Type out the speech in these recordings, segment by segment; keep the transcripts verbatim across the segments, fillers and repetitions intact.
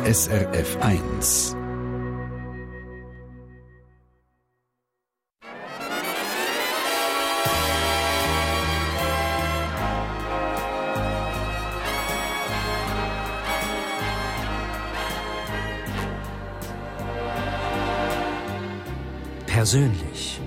S R F eins. Persönlich.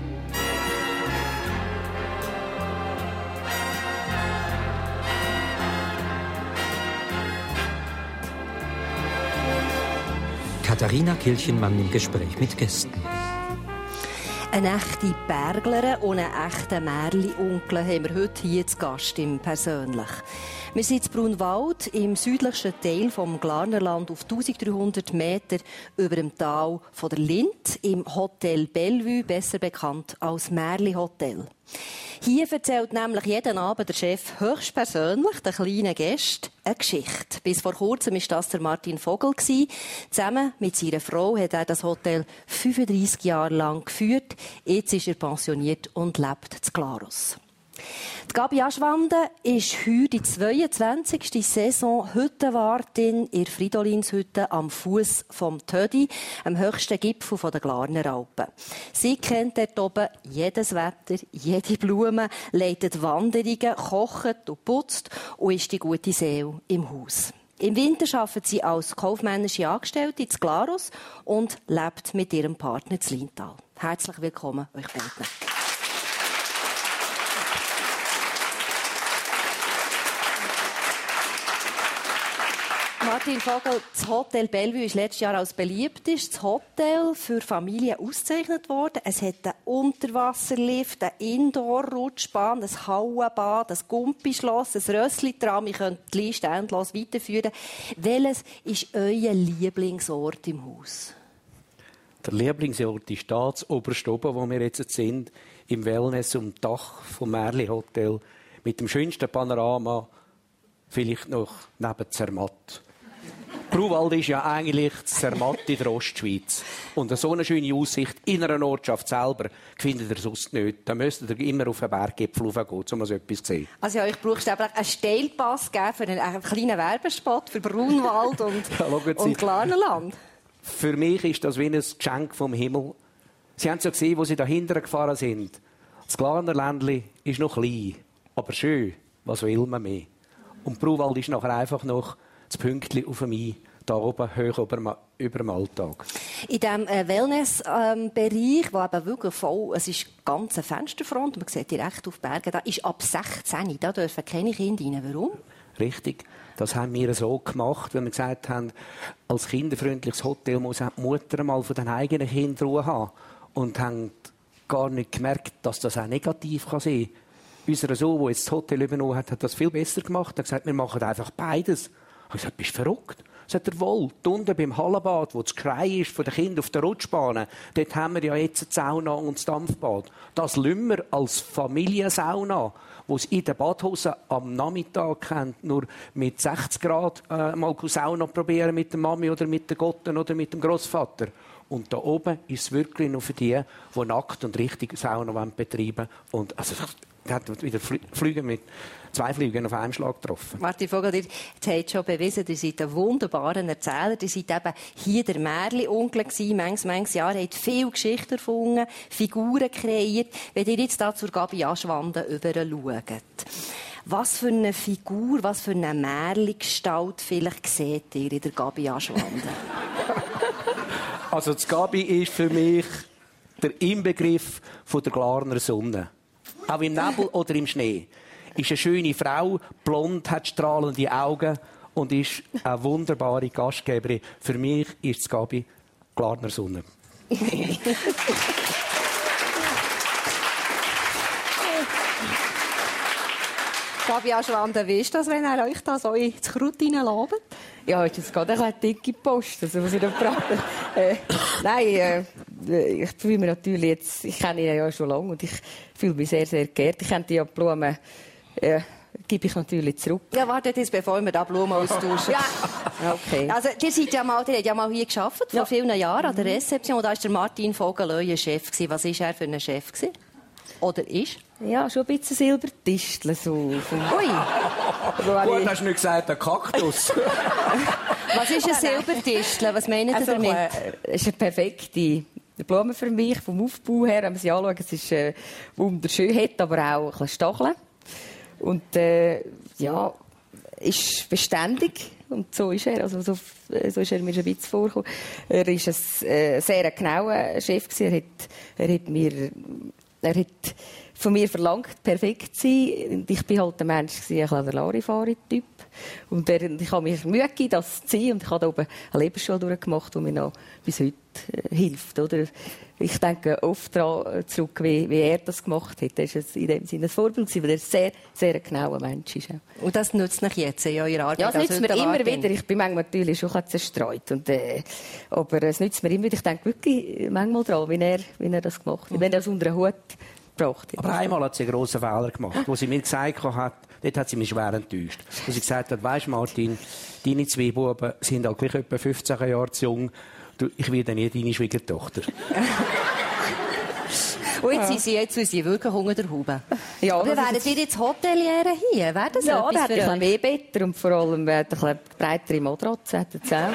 Katharina Kilchenmann im Gespräch mit Gästen. Eine echte Berglerin und einen echten Märli-Onkel haben wir heute hier zu Gast im Persönlich. Wir sind in Brunwald, im südlichsten Teil des Glarnerland, auf dreizehnhundert Meter über dem Tal von der Linth, im Hotel Bellevue, besser bekannt als Märli-Hotel. Hier erzählt nämlich jeden Abend der Chef höchstpersönlich den kleinen Gästen eine Geschichte. Bis vor kurzem war das der Martin Vogel. Zusammen mit seiner Frau hat er das Hotel fünfunddreissig Jahre lang geführt. Jetzt ist er pensioniert und lebt in Glarus. Die Gabi Aschwande ist heute die zweiundzwanzigste Saison Hüttenwartin in Fridolinshütte am Fuss vom Tödi, am höchsten Gipfel der Glarner Alpen. Sie kennt dort oben jedes Wetter, jede Blume, leitet Wanderungen, kocht und putzt und ist die gute Seele im Haus. Im Winter arbeitet sie als kaufmännische Angestellte in Glarus und lebt mit ihrem Partner in Linthal. Herzlich willkommen euch beiden. Martin Vogel, das Hotel Bellevue ist letztes Jahr als beliebtestes Hotel für Familien ausgezeichnet worden. Es hat einen Unterwasserlift, eine Indoor-Rutschbahn, ein Hallenbad, ein Gumpischloss, ein Rössli-Tram. Ich könnte die Liste endlos weiterführen. Welches ist euer Lieblingsort im Haus? Der Lieblingsort ist da, das oberste oben, wo wir jetzt sind, im Wellness um Dach vom Märli Hotel, mit dem schönsten Panorama, vielleicht noch neben Zermatt. Brunwald ist ja eigentlich Zermatt in der Ostschweiz. Und so eine schöne Aussicht in einer Ortschaft selber findet ihr sonst nicht. Da müsst ihr immer auf einen Berggipfel raufgehen, um so etwas zu sehen. Also ja, ich brauche einen Steilpass für einen, einen kleinen Werbespot für Brunwald und, ja, und Glarnerland. Für mich ist das wie ein Geschenk vom Himmel. Sie haben es ja gesehen, wo Sie dahinter gefahren sind. Das Glarnerländli ist noch klein, aber schön. Was will man mehr? Und Brunwald ist nachher einfach noch das Pünktchen auf dem I, da oben, hoch über, über dem Alltag. In diesem äh, Wellness-Bereich, ähm, wo eben wirklich voll, es ist ganz eine Fensterfront, man sieht direkt auf die Berge, da ist ab sechzehn, da dürfen keine Kinder rein. Warum? Richtig. Das haben wir so gemacht, weil wir gesagt haben, als kinderfreundliches Hotel muss auch die Mutter mal von den eigenen Kindern Ruhe haben. Und haben gar nicht gemerkt, dass das auch negativ sein kann. Unser Sohn, der jetzt das Hotel übernommen hat, hat das viel besser gemacht. Er hat gesagt, wir machen einfach beides. Ich habe gesagt, bist du verrückt? Sagt er, wohl, unten beim Hallenbad, wo das Geschrei ist von den Kindern auf der Rutschbahn, dort haben wir ja jetzt eine Sauna und das Dampfbad. Das lassen wir als Familiensauna, wo es in der Badhose am Nachmittag kennt, nur mit sechzig Grad äh, mal Sauna probieren mit der Mami oder mit der Gotten oder mit dem Grossvater. Und da oben ist es wirklich nur für die, die nackt und richtig Sauna betreiben wollen. Und also, er hat wieder Flüge mit zwei Flügen auf einen Schlag getroffen. Martin Vogel, ihr habt schon bewiesen, ihr seid ein wunderbarer Erzähler. Ihr seid eben hier der Märli-Onkel gewesen, manches, manches Jahr, habt viele Geschichten erfunden, Figuren kreiert. Wenn ihr jetzt da zur Gabi Aschwande überschaut, was für eine Figur, was für eine Märli-Gestalt vielleicht seht ihr in der Gabi Aschwande? Also, das Gabi ist für mich der Inbegriff von der Glarner Sonne. Auch im Nebel oder im Schnee. Ist eine schöne Frau, blond, hat strahlende Augen und ist eine wunderbare Gastgeberin. Für mich ist es Gabi Glarner Sonne. Gabi Aschwande, wie ist das, wenn er euch da so ins Kraut hineinlabt? Ja, ist jetzt gerade eine dicke Post, also was ich da frage. äh, nein, äh, ich fühle mich natürlich jetzt, ich kenne ihn ja schon lange und ich fühle mich sehr, sehr geehrt. Ich kenne die Blumen, äh, gebe ich natürlich zurück. Ja, wartet jetzt, bevor wir da Blumen austauschen. Ja, okay. Also, ihr seid ja mal, ihr habt ja mal hier gearbeitet, vor ja. vielen Jahren an der Rezeption. Und da war der Martin Vogel euer Chef. Was war er für ein Chef? Oder ist? Ja, schon ein bisschen Silbertischchen. So. Ui. Gut, hast du nicht gesagt, ein Kaktus? Was ist ein Silbertischle? Was meinen Sie Also, damit? äh, es ist eine perfekte Blume für mich, vom Aufbau her. Wenn man sie anschaut, es ist äh, wunderschön, hat aber auch ein bisschen Stacheln. Und äh, ja, ist beständig. Und so ist er. Also, so, so ist er mir ein bisschen vorgekommen. Er war ein äh, sehr genauer Chef. Er hat, er hat mir... Er hat von mir verlangt, perfekt zu sein. Und ich war halt ein Mensch, ein bisschen der Larifari-Typ. Und ich habe mich Mühe gegeben, das zu sein. Und ich habe da oben eine Lebensschule durchgemacht, die mir noch bis heute äh, hilft. Oder? Ich denke oft daran zurück, wie, wie er das gemacht hat. Er war in dem Sinne ein Vorbild, weil er ein sehr, sehr genauer Mensch ist. Und das nutzt mich jetzt in eurer Arbeit? Ja, es nützt also mir immer wieder. Ich bin manchmal natürlich schon ein bisschen zerstreut. Und, äh, aber es nützt mir immer wieder. Ich denke wirklich manchmal daran, wie er, wie er das gemacht hat. Mhm. Wenn er das unter den Hut gebracht hat. Aber einmal hat sie einen grossen Fehler gemacht, wo sie mir gesagt hat, dort hat sie mich schwer enttäuscht. Wo sie gesagt hat, weisst Martin, deine zwei Buben sind halt gleich etwa fünfzehn Jahre zu jung. Du, ich werde nie deine Schwiegertochter. Und jetzt sind sie, jetzt sind sie wirklich unter der Haube. Ja, oder wären Sie jetzt Hoteliere hier? Wäre das ja, etwas da hätte ich ein Wehbetter und vor allem eine breitere Matratze.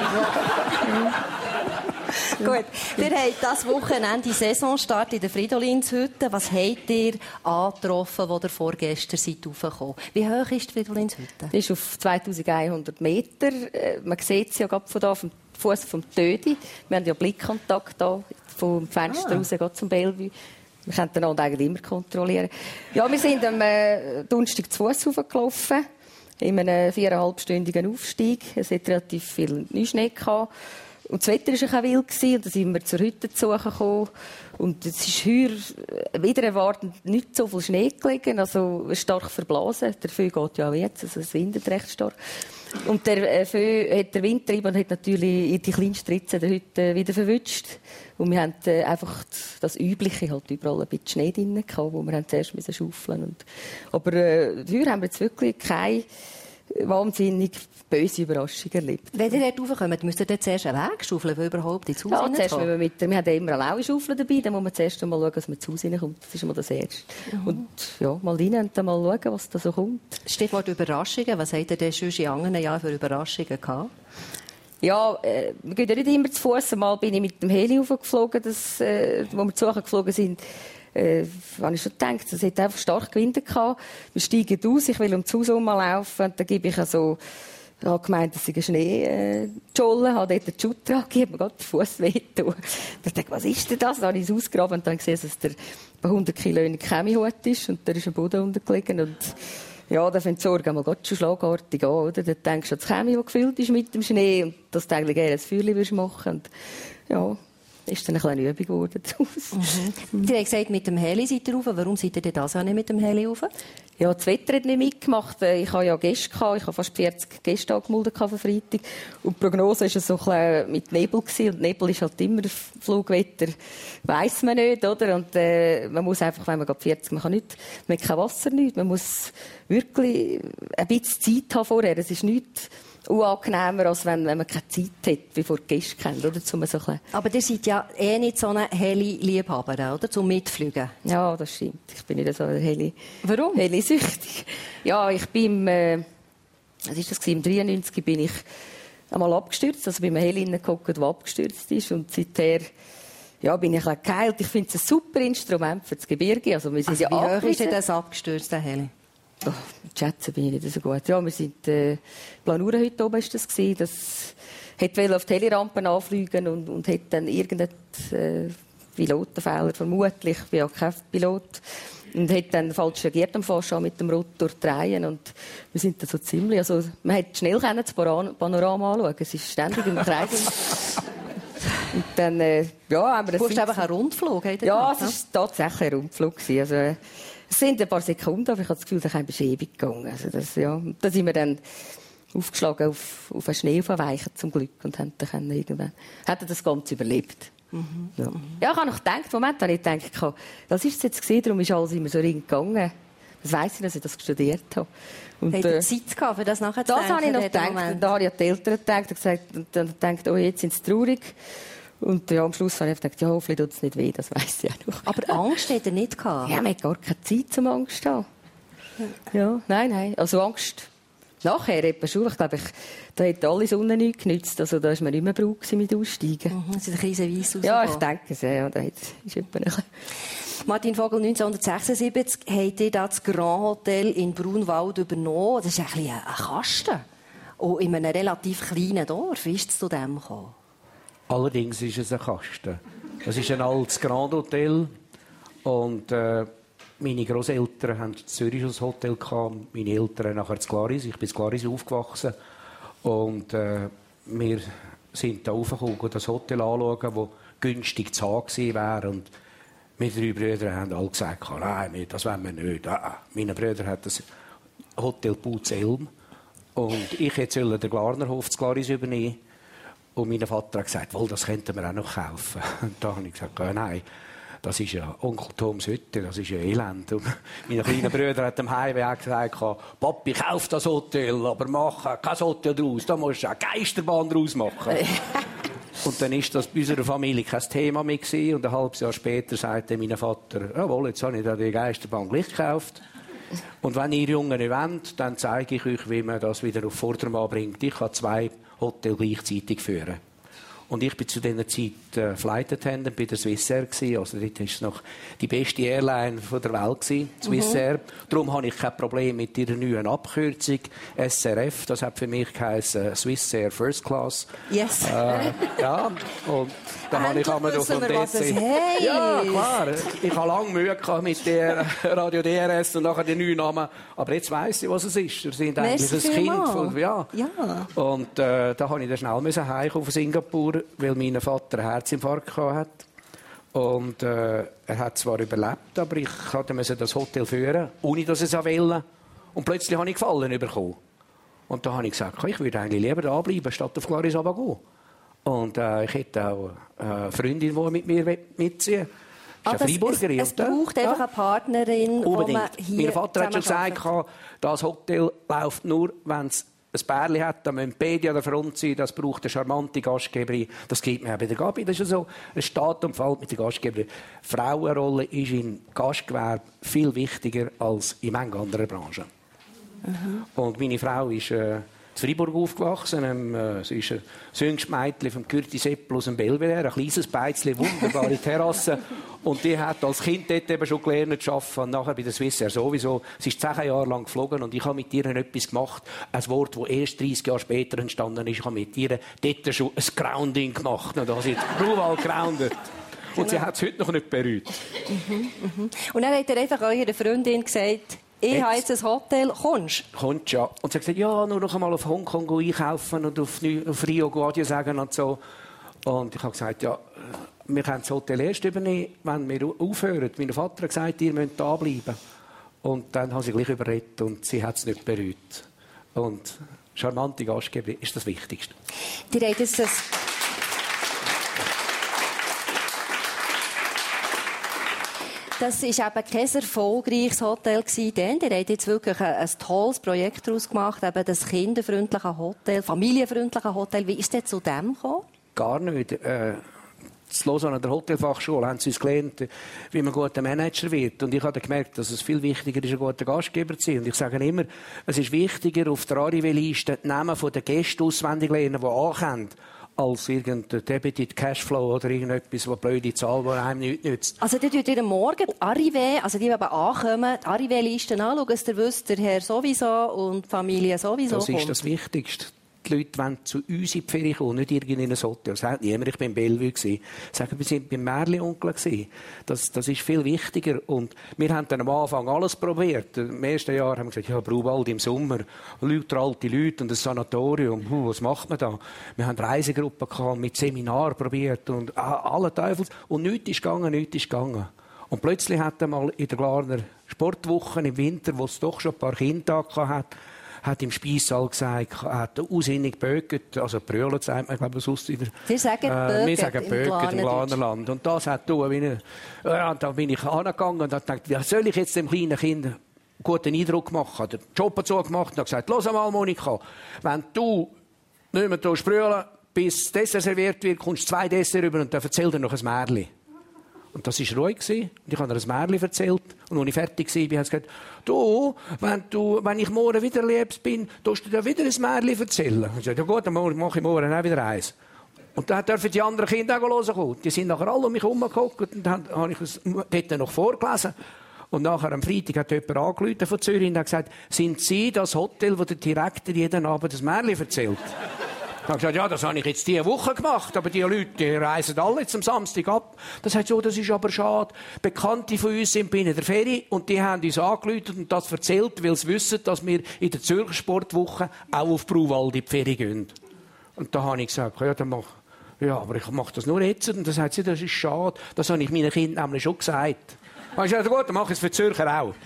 Gut, ihr habt das Wochenende Saisonstart in der Fridolinshütte. Was habt ihr angetroffen, als ihr vorgestern seid raufgekommen? Wie hoch ist die Fridolinshütte? Die ist auf zweitausendeinhundert Meter. Man sieht sie ja gerade von da, vom Fuß vom Tödi. Wir haben ja Blickkontakt hier vom Fenster ah. raus geht zum Bellevue. Wir können den Ort eigentlich immer kontrollieren. Ja, wir sind am äh, Donnerstag zu Fuß raufgelaufen. In einem viereinhalbstündigen Aufstieg. Es hat relativ viel Neuschnee gehabt. Und das Wetter war ein bisschen wild, und dann sind wir zur Hütte zu suchen gekommen. Und es ist heuer wieder erwartend nicht so viel Schnee gelegen, also stark verblasen. Der Föhn geht ja auch jetzt, also es windet recht stark. Und der Föhn hat der Wind getrieben und hat natürlich in die kleinsten Ritzen der Hütte wieder verwünscht. Und wir hatten einfach das Übliche, halt überall ein bisschen Schnee drin gehabt, wo wir zuerst schaufeln mussten. Aber äh, heuer haben wir jetzt wirklich keine wahnsinnig böse Überraschung erlebt. Wenn ihr dort raufkommt, müsst ihr dort zuerst einen Weg schaufeln, weil überhaupt ins Haus ja, zuerst, wenn wir, mit, wir haben immer eine laue Schaufel dabei, dann muss man zuerst mal schauen, dass man ins Haus reinkommt. Das ist mal das Erste. Mhm. Und ja, mal rein und dann mal schauen, was da so kommt. Stichwort Überraschungen. Was habt ihr denn schon in anderen Jahren für Überraschungen gehabt? Ja, äh, wir gehen ja nicht immer zu Fuss. Mal bin ich mit dem Heli hochgeflogen, das, äh, wo wir zu Suche geflogen sind. Äh, habe ich schon gedacht, es hat einfach stark Gewinde gehabt. Wir steigen aus, ich will um das Haus herumlaufen und dann gebe ich also, ich habe gemeint, dass ich einen Schnee äh, Scholle habe, dort den Schutt dran gegeben, mir gerade den Fuss wehgetan. Dann dachte ich, was ist denn das? Dann habe ich es ausgegraben und dann gesehen, dass der bei hundert Kilo in Chemiehut ist und da ist ein Boden untergelegen und ja, da fängt die Sorge einmal Gott schon schlagartig an, oder? Dann denkst du an das Chemie, das gefüllt ist mit dem Schnee und dass du eigentlich gerne ein Feuerchen machen willst. Und ja, ist dann eine kleine Übung geworden daraus. Mhm. Sie haben gesagt, mit dem Heli seid ihr rauf. Warum seid ihr denn das auch nicht mit dem Heli rauf? Ja, das Wetter hat nicht mitgemacht. Ich hatte ja Gäste gehabt. Ich hatte fast vierzig Gäste angemeldet für Freitag. Und die Prognose war so ein bisschen mit Nebel gewesen. Und Nebel ist halt immer Flugwetter. Weiss man nicht, oder? Und, äh, man muss einfach, wenn man gerade vierzig, man kann nicht, man hat kein Wasser, nicht. Man muss wirklich ein bisschen Zeit haben vorher. Es ist nichts unangenehmer, als wenn, wenn man keine Zeit hat, bevor die Gäste kennt, oder? Zum so ein Aber ihr seid ja eh nicht so ein Heli-Liebhaber, oder? Zum Mitfliegen. Ja, das stimmt. Ich bin nicht so ein Heli. Warum? Heli-süchtig. Ja, ich bin, äh, was ist das gewesen? Im dreiundneunzig bin ich einmal abgestürzt, also bin einem Heli hineingeguckt, der abgestürzt ist, und seither ja, bin ich ein bisschen geheilt. Ich finde es ein super Instrument für das Gebirge. Also, wir sind also, ja wie hoch ist denn das abgestürzt, der Heli? Oh, mit Schätzen bin ich nicht so gut. Ja, wir sind, äh, Planuren heute oben ist das gewesen. Das hat auf die Helirampen anfliegen und, und hat dann irgendeinen äh, Pilotenfehler, vermutlich, ich bin ja kein Pilot, und hat dann falsch reagiert am Fahrschein mit dem Rotor drehen, und wir sind da so ziemlich, also man hat schnell das Panorama anschauen, es ist ständig im Kreis. Und dann, äh, ja, haben wir das... Du hast einfach einen Rundflug? Ja, es war tatsächlich ein Rundflug. Also, äh, es sind ein paar Sekunden, aber ich habe das Gefühl, da ist ewig gegangen. Also das, ja. Da sind wir dann aufgeschlagen auf, auf einen Schnee aufweichen, zum Glück, und haben dann irgendwann, haben das Ganze überlebt. Mhm. Ja. Ja, ich habe noch gedacht, Moment, habe ich gedacht, das ist es jetzt gesehen, darum ist alles immer so gegangen. Das weiss ich, dass ich das studiert habe. Und, Habt ihr Zeit gehabt, für das nachher zu das denken? Das habe ich noch gedacht. Moment. Und da habe ich an die Eltern gedacht und gesagt, und dann gedacht, oh, jetzt sind sie traurig. Und ja, am Schluss habe ich gedacht, ja, hoffentlich tut es nicht weh, das weiss ich auch noch. Aber Angst hat er nicht gehabt? Ja, man hat gar keine Zeit zum Angst haben. Ja, nein, nein. Also Angst Nachher, etwa schon, ich glaube, ich, da hat alle Sonne nichts genützt. Also da war man nicht mehr braucht mit Aussteigen. Mhm, sind ein bisschen weiss Ja, ich denke es. Ja, da ist etwa ein bisschen. Martin Vogel, neunzehnhundertsechsundsiebzig habt ihr das Grand Hotel in Brunwald übernommen. Das ist ein bisschen ein Kasten. Und in einem relativ kleinen Dorf. Wie ist es zu dem gekommen? Allerdings ist es ein Kasten. Es ist ein altes Grand Hotel. Und äh, meine Großeltern hatten in Zürich ein Hotel gehabt, meine Eltern nachher in Glaris. Ich bin in Glaris aufgewachsen. Und äh, wir sind da raufgekommen, das Hotel anschauen, das günstig zu haben gewesen wäre. Und wir drei Brüder haben alle gesagt, nein, das wollen wir nicht. Ah, meine Brüder hat das Hotel Putz Elm. Und ich hätte den Glarnerhof zu Glaris übernehmen. Und mein Vater hat gesagt, wohl, das könnten wir auch noch kaufen. Und da habe ich gesagt, nein, das ist ja Onkel Toms Hütte, das ist ja Elend. Und mein kleiner Bruder hat am Heimweg gesagt, Papi, kauf das Hotel, aber mach kein Hotel draus, da musst du eine Geisterbahn draus machen. Und dann war das bei unserer Familie kein Thema mehr gewesen. Und ein halbes Jahr später sagte mein Vater, jawohl, jetzt habe ich da die Geisterbahn gleich gekauft. Und wenn ihr Jungen nicht wollt, dann zeige ich euch, wie man das wieder auf Vordermann bringt. Ich kann zwei Hotels gleichzeitig führen. Und ich war zu dieser Zeit äh, Flight Attendant bei der Swissair gewesen. Also dort war es noch die beste Airline von der Welt gewesen, Swissair. Mhm. Darum habe ich kein Problem mit ihrer neuen Abkürzung S R F. Das hat für mich geheißen Swissair First Class. Yes. Äh, ja. Und da habe ich einmal von D C. Ja, klar. Ich habe lange Mühe gehabt mit der Radio D R S und nachher den neuen Namen. Aber jetzt weiss ich, was es ist. Wir sind eigentlich ein Kind von, ja. ja. Und äh, da habe ich dann schnell müssen heim auf Singapur, weil mein Vater einen Herzinfarkt hatte. Und äh, er hat zwar überlebt, aber ich musste das Hotel führen, ohne dass es wollte. Und plötzlich habe ich Gefallen bekommen. Und da habe ich gesagt, ich würde eigentlich lieber da bleiben, statt auf Glaris runterzugehen. Und äh, ich hätte auch eine Freundin, die mit mir mitziehen will. Ah, Das ist eine Freiburgerin. Es, es braucht einfach ja. eine Partnerin, Unbedingt. die man hier mein Vater hat schon gesagt, das Hotel läuft nur, wenn es ein Pärchen hat, dann müssen beide an der Front sein, das braucht eine charmante Gastgeberin. Das gibt mir auch bei der Gabi. Das ist ja so, es steht und fällt mit der Gastgeberin. Die Frauenrolle ist im Gastgewerbe viel wichtiger als in manchen anderen Branchen. Mhm. Und meine Frau ist äh, in Freiburg aufgewachsen. Ähm, äh, sie ist ein jüngstes Mädchen vom Kürti Seppel aus dem Belvedere, ein kleines Beizchen, wunderbare Terrasse. Und die hat als Kind dort eben schon gelernt zu arbeiten. Und nachher bei der Swissair sowieso. Sie ist zehn Jahre lang geflogen und ich habe mit ihr etwas gemacht. Ein Wort, das erst dreißig Jahre später entstanden ist. Ich habe mit ihr dort schon ein Grounding gemacht. Und da hat sie Brunwald groundet. Und genau. Sie hat es heute noch nicht bereut. Mhm, mhm. Und dann hat er einfach eurer Freundin gesagt, ich jetzt. habe jetzt ein Hotel, kommst du? Kommst, ja. Und sie hat gesagt, ja, nur noch einmal auf Hongkong einkaufen und auf, auf Rio Adieu sagen und so. Und ich habe gesagt, ja, wir können das Hotel erst übernehmen, wenn wir aufhören. Mein Vater hat gesagt, ihr müsst da bleiben. Und dann haben sie gleich überredet und sie hat es nicht bereut. Und charmante Gastgeberin ist das Wichtigste. Die Rede ist das. Das war eben kein erfolgreiches Hotel. Denn ihr habt jetzt wirklich ein, ein tolles Projekt daraus gemacht, eben das kinderfreundliche Hotel, familienfreundliche Hotel. Wie ist es zu dem gekommen? Gar nicht. Äh In Lausanne an der Hotelfachschule haben sie uns gelernt, wie man ein guter Manager wird. Und ich habe gemerkt, dass es viel wichtiger ist, ein guter Gastgeber zu sein. Und ich sage immer, es ist wichtiger, auf der Arrivé-Liste die Namen der Gäste auswendig lernen, die ankommen, als irgendein Debited Cashflow oder irgendetwas, eine blöde Zahl, die einem nichts nützt. Also, ihr schaut jeden Morgen die Arrivé, also die, die eben ankommen, die Arrivé-Listen anschauen, dass ihr wisst, der Herr sowieso und die Familie sowieso Das kommt. ist das Wichtigste. Die Leute wollen zu uns in die Ferien kommen, nicht in ein Hotel. Das sagt niemand, ich war in Bellevue. Sagen, wir waren beim Märli-Onkel. Das, das ist viel wichtiger. Und wir haben dann am Anfang alles probiert. Im ersten Jahr haben wir gesagt, ja, Brunwald im Sommer, Leute, alte Leute und ein Sanatorium. Hm, was macht man da? Wir haben Reisegruppen gehabt, mit Seminaren probiert und alle Teufels. Und nichts ist gegangen, nichts ist gegangen. Und plötzlich hat er mal in der Glarner Sportwoche im Winter, wo es doch schon ein paar Kinder hatte, hat im Speissaal gesagt, er hat aussinnig böget, also brüllen, sagt man, ich glaube, sonst in der... Wir sagen äh, wir sagen im böget im Glarnerland. Und das hat du, wie eine, ja, da bin ich angegangen und habe gedacht, wie soll ich jetzt dem kleinen Kind einen guten Eindruck machen? Ich habe den Job dazu gemacht und habe gesagt, los einmal, Monika, wenn du nicht mehr brüllen, bis das Dessert serviert wird, kommst du zwei Dessert rüber und dann erzähl dir noch ein Märchen. Und das war ruhig. Und ich habe ihr ein Märchen erzählt. Und als ich fertig war, habe ich gesagt, du, wenn, du, wenn ich morgen wieder liebst bin, darfst du dir wieder ein Märchen erzählen. Ich habe gesagt, ja gut, dann mache ich morgen auch wieder eins. Und dann dürfen die anderen Kinder auch hören kommen. Die sind nachher alle um mich herumgeguckt und dann habe ich es dort noch vorgelesen. Und nachher am Freitag hat jemand angerufen von Zürich und hat gesagt, sind Sie das Hotel, wo der Direktor jeden Abend das Märchen erzählt? Ich habe gesagt, ja, das habe ich jetzt diese Woche gemacht, aber die Leute die reisen alle jetzt am Samstag ab. Das sagt so, das ist aber schade. Bekannte von uns sind bei der Ferie und die haben uns angerufen und das erzählt, weil sie wissen, dass wir in der Zürcher Sportwoche auch auf Bruwald in die Ferie gehen. Und da habe ich gesagt, ja, dann mach, ja, aber ich mache das nur jetzt. Und dann sagt sie, das ist schade. Das habe ich meinen Kindern nämlich schon gesagt. Und ich gesagt, gut, dann mache ich es für die Zürcher auch.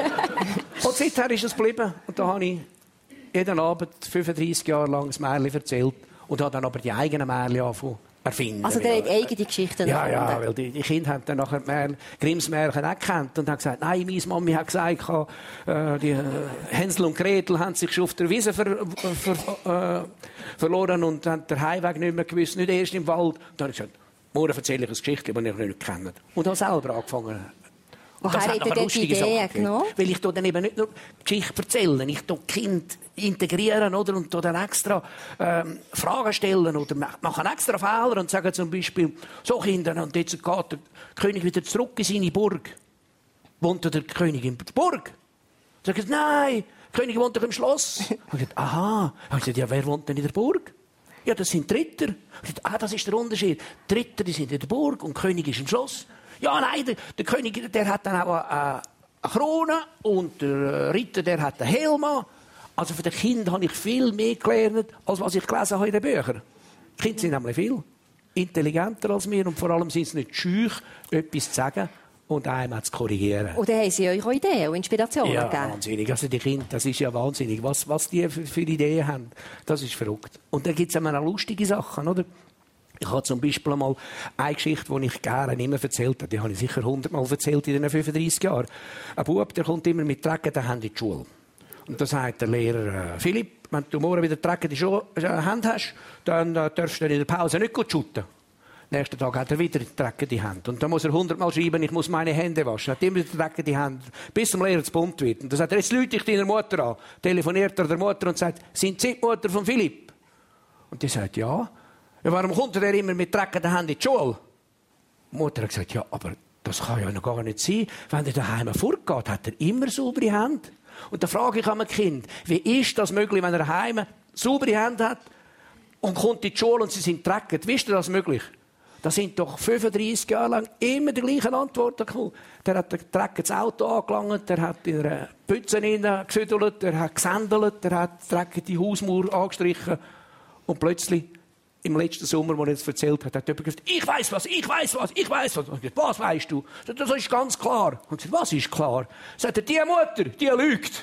Und seither ist es geblieben. Und da habe ich jeden Abend fünfunddreissig Jahre lang ein Märchen erzählt und habe dann aber die eigenen Märchen angefangen erfinden. Also der hat eigene Geschichten Ja, erfunden. ja, weil die, die Kinder haben dann nachher die Grimms Märchen auch gekannt und haben gesagt, nein, meine Mami hat gesagt, äh, die Hänsel und Gretel haben sich schon auf der Wiese ver, ver, äh, verloren und haben den Heimweg nicht mehr gewusst, nicht erst im Wald. Und dann habe ich gesagt, morgen erzähle ich eine Geschichte, die ich nicht kenne. Und habe selber angefangen. Woher hat er die Idee genommen? Weil ich dann eben nicht nur Geschichte erzähle, ich tue Kind integrieren oder, und dann extra ähm, Fragen stellen oder machen extra Fehler und sagen zum Beispiel, so Kinder, und jetzt geht der König wieder zurück in seine Burg. Wohnt der König in der Burg? Sagen sie, nein, der König wohnt doch im Schloss. Ich habe gesagt, aha. Ich habe gesagt, ja, wer wohnt denn in der Burg? Ja, das sind Ritter. Ich habe gesagt, ah, das ist der Unterschied. Die Ritter, die sind in der Burg und der König ist im Schloss. Ja, nein, der, der König, der hat dann auch eine, eine Krone und der Ritter, der hat einen Helm an. Also für die Kinder habe ich viel mehr gelernt, als was ich gelesen habe in den Büchern. Die Kinder sind nämlich viel intelligenter als wir und vor allem sind sie nicht scheu, etwas zu sagen und einmal zu korrigieren. Und dann haben sie euch auch Ideen und Inspirationen ja, gegeben? Wahnsinnig. Also die Kinder, das ist ja wahnsinnig, was, was die für, für Ideen haben. Das ist verrückt. Und dann gibt es auch lustige Sachen, oder? Ich habe zum Beispiel einmal eine Geschichte, die ich gerne immer erzählt habe. Die habe ich sicher hundertmal erzählt in diesen fünfunddreissig Jahren. Ein Bub, der kommt immer mit dreckenden Händen in die Schule. Und da sagt der Lehrer, äh, Philipp, wenn du morgen wieder dreckende Hände hast, dann äh, darfst du in der Pause nicht gut shooten. Nächsten Tag hat er wieder dreckige Hände. Und dann muss er hundertmal schreiben, ich muss meine Hände waschen. Er hat immer dreckige Hände, bis zum Lehrer zu bunt wird. Und dann sagt er, jetzt rufe ich deiner Mutter an. Telefoniert er der Mutter und sagt, sind Sie die Mutter von Philipp? Und die sagt, ja. Ja, warum kommt er immer mit dreckenden Händen in die Schule? Die Mutter hat gesagt, ja, aber das kann ja noch gar nicht sein. Wenn er daheim fortgeht, hat er immer saubere Hände. Und da frage ich an mein Kind, wie ist das möglich, wenn er daheim saubere Hände hat und kommt in die Schule und sie sind dreckig? Wie ist das möglich? Da sind doch fünfunddreissig Jahre lang immer die gleichen Antworten gekommen. Der hat ein dreckiges Auto angelangt, der hat in einer Pütze gesüdelt, der hat gesändelt, der hat dreckige Hausmauer angestrichen. Und plötzlich, im letzten Sommer, wo er es erzählt hat, hat jemand gesagt, ich weiss was, ich weiss was, ich weiss was. Und ich gesagt, was weisst du? Das ist ganz klar. Und ich gesagt, was ist klar? Sagt er, die Mutter, die lügt.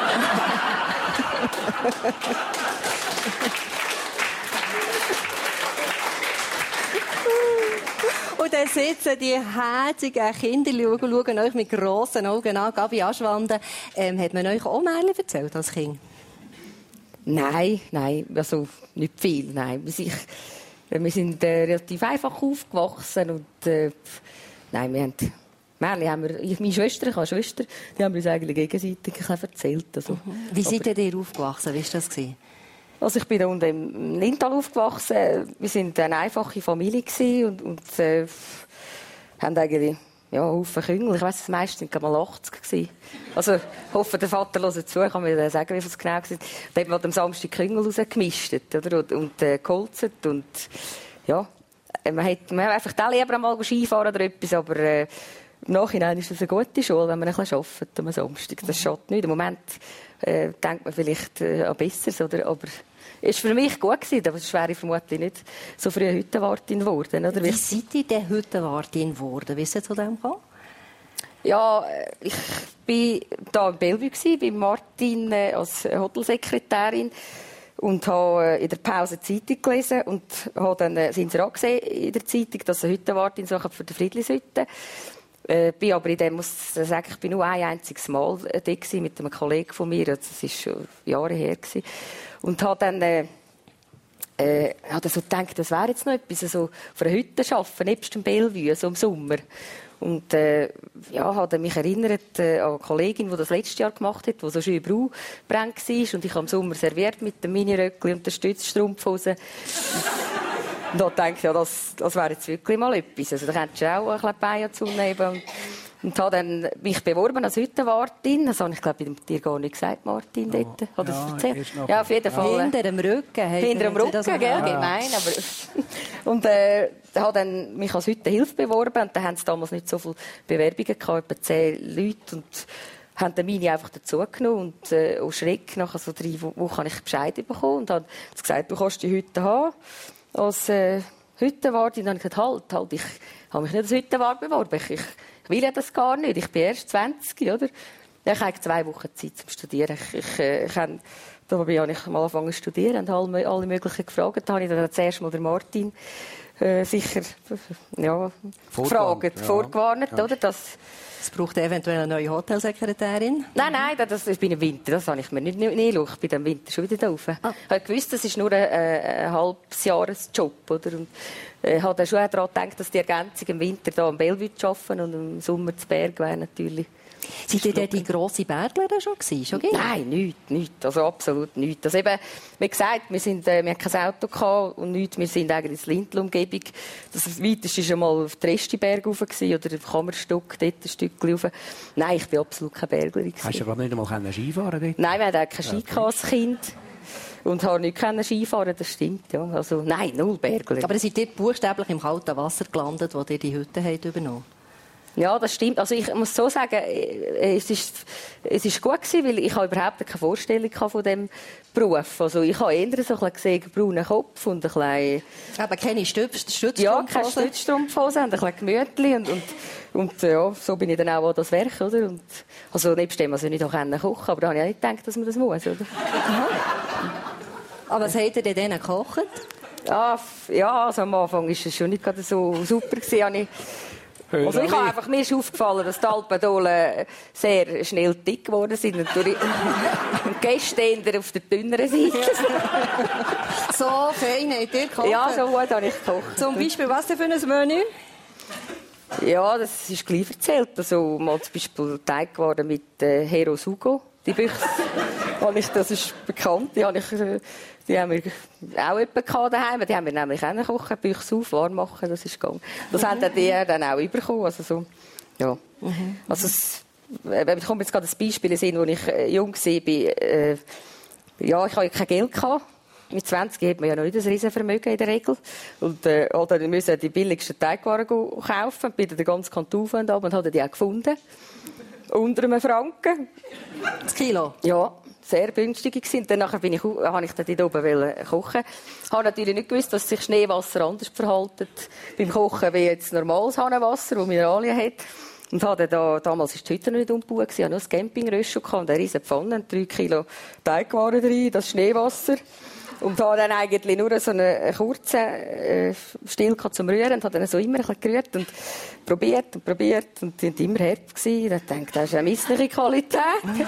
Und dann sitzen die herzigen Kinder, schauen, schauen euch mit grossen Augen an. Gabi Aschwanden, ähm, hat man euch auch Märchen erzählt als Kind? Nein, nein, also nicht viel, nein. Ich, wir sind äh, relativ einfach aufgewachsen und äh, nein, wir haben, Märchen haben wir, ich, meine Schwester, ich habe eine Schwester, die haben uns eigentlich gegenseitig erzählt. Also, mhm. Wie seid ihr denn aufgewachsen? Wie war das? Also ich bin da unten im Lintal aufgewachsen. Wir waren eine einfache Familie und, und äh, haben eigentlich ja, Haufen Küngel. Ich weiss, das meiste waren mal achtzig gewesen. Also, ich hoffe, der Vater hört zu. Ich kann mir sagen, wie viel es genau war. Da haben wir am Samstag Küngel rausgemischt, oder? Und, und äh, geholzt. Und, ja, man hat, man hat einfach da lieber mal Skifahren oder etwas, aber äh, im Nachhinein ist das eine gute Schule, wenn man ein bisschen arbeitet am Samstag. Das schadet nicht. Im Moment äh, denkt man vielleicht äh, an Besseres, oder? Aber es war für mich gut gewesen, aber es wäre vermutlich nicht so früh Hüttenwartin geworden. Oder? Wie seid ihr denn Hüttenwartin geworden? Wie ist es zu dem gekommen? Ja, ich war hier in Bellevue bei Martin äh, als Hotelsekretärin und habe äh, in der Pause die Zeitung gelesen und habe dann äh, sind sie angesehen in der Zeitung, dass sie Hüttenwartin suchen für die Friedlishütte. Äh, bin aber in dem, muss ich sagen, ich bin nur ein einziges Mal äh, da gewesen, mit einem Kollegen von mir, das war schon Jahre her gewesen. Und habe dann äh, äh, habe so gedacht, das wäre jetzt noch etwas, so auf einer Hütte arbeiten, nebst dem Bellevue, so im Sommer. Und äh, ja, hat mich erinnert äh, an eine Kollegin, die das letztes Jahr gemacht hat, die so schön braunbrennt war. Und ich habe im Sommer serviert mit dem Miniröckli und der Stützstrumpfhose. Und da dachte ich, ja, das, das wäre jetzt wirklich mal etwas. Also, da könntest du auch ein bisschen Bein dazu nehmen. Und, und habe dann mich beworben als Hüttenwartin. Das habe ich, glaube ich, dir gar nicht gesagt, Martin, ja. dort. Hat ja, das erzählt? Ja, auf jeden Fall. Hinter dem Rücken. Hinter dem Rücken, gell? Ja. Gemein. Aber und äh, habe dann mich als Hüttenhilfe beworben. Und da haben sie damals nicht so viele Bewerbungen gehabt, etwa zehn Leute. Und haben dann meine einfach dazugenommen. Und äh, aus Schreck, nach so drei Wochen habe ich Bescheid bekommen. Und haben gesagt, du kannst die Hütte haben. Als äh, Hüttenwartin. Dann habe ich gesagt, halt, halt, ich habe mich nicht als Hüttenwart beworben. Ich, ich will ja das gar nicht. Ich bin erst zwanzig, oder? Ich habe zwei Wochen Zeit zum Studieren. Ich, ich, äh, ich habe, da habe ich mal angefangen zu studieren und alle, alle möglichen gefragt. Da habe ich dann zuerst mal den Martin äh, sicher ja, gefragt, ja. vorgewarnt, ja. Oder? Das, es braucht eventuell eine neue Hotelsekretärin. Nein, nein, das, ich bin im Winter, das habe ich mir nicht nie Ich bin im Winter schon wieder da rauf. Ah. Ich habe gewusst, das ist nur ein, ein halbes Jahresjob, oder? Und ich habe schon daran gedacht, dass die Ergänzung im Winter hier am Bellevue arbeiten und im Sommer zu Berg wäre natürlich. Seid ihr denn die grosse Berglerin schon gewesen? Schon Nein, nichts, nichts. Also absolut nichts. Also eben, wie gesagt, wir, sind, äh, wir hatten kein Auto gehabt und nichts. Wir sind eigentlich in der Lindl-Umgebung. Das weiteste war einmal auf den Restiberg rauf oder auf den Kammerstock, dort ein Stückchen rauf. Nein, ich bin absolut keine Berglerin. Hast du aber nicht einmal Skifahren dort? Nein, wir hatten auch kein Ski ja, als Kind. Und habe nicht Skifahren, das stimmt. Ja. Also, nein, null Berglerin. Aber ihr seid dort buchstäblich im kalten Wasser gelandet, wo ihr die Hütte habt übernommen. Ja, das stimmt. Also ich muss so sagen, es ist, es ist gut gewesen, weil ich habe überhaupt keine Vorstellung von diesem Beruf. Also ich habe eher so ein bisschen einen braunen Kopf und ein bisschen... Aber keine Stützstrumpfhose? Ja, keine Stützstrumpfhose und ein bisschen Gemütli und, und, und ja, so bin ich dann auch an das Werk, oder? Und, also nebst dem, also ich nicht auch kochen konnte, aber da habe ich auch nicht gedacht, dass man das muss, oder? Aha. Aber was habt ihr denn denen gekocht? Ja, ja, also am Anfang war es schon nicht gerade so super gewesen. Also ich habe einfach, mir ist aufgefallen, dass die Alpendolen sehr schnell dick geworden sind und die Gäste eher auf der dünneren Seite. So fein habt ihr gekocht? Ja, so gut habe ich gekocht. Zum Beispiel, was denn für ein Menü? Ja, das ist gleich erzählt. Also mal zum Beispiel Teig geworden mit äh, Hero Sugo. Die Büchse, das ist bekannt, die habe ich... Äh, Die haben wir auch jemanden daheim. Die haben wir nämlich auch kochen, Büchse auf, warm machen, das ist gegangen. Das mhm. haben die dann auch bekommen. Also so, ja. Mhm. Also es, ich komme jetzt gerade ein Beispiel sehen, als ich äh, jung war. Äh, ja, ich hatte kein Geld gehabt. Mit zwanzig hat man ja noch nicht ein Riesenvermögen in der Regel. Und äh, dann musste ich die billigsten Teigwaren kaufen. Bin den ganzen Kanton ab und habe die auch gefunden. Unter einem Franken. Das Kilo? Ja. Sehr günstig gewesen. Danach bin ich, habe ich dann dort oben kochen. Ich habe natürlich nicht gewusst, dass sich Schneewasser anders verhält beim Kochen wie jetzt normales Hahnenwasser, das Mineralien hat. Und habe da, damals war die Hütte noch nicht umgebaut, ich hatte noch ein Campingröschel und eine riesige Pfanne, drei Kilo Teigwaren drin, das Schneewasser. Und habe dann eigentlich nur so einen kurzen äh, Stil zum Rühren und habe dann so immer ein bisschen gerührt und probiert und probiert und die waren immer hart gewesen. Ich dachte, das ist eine missliche Qualität.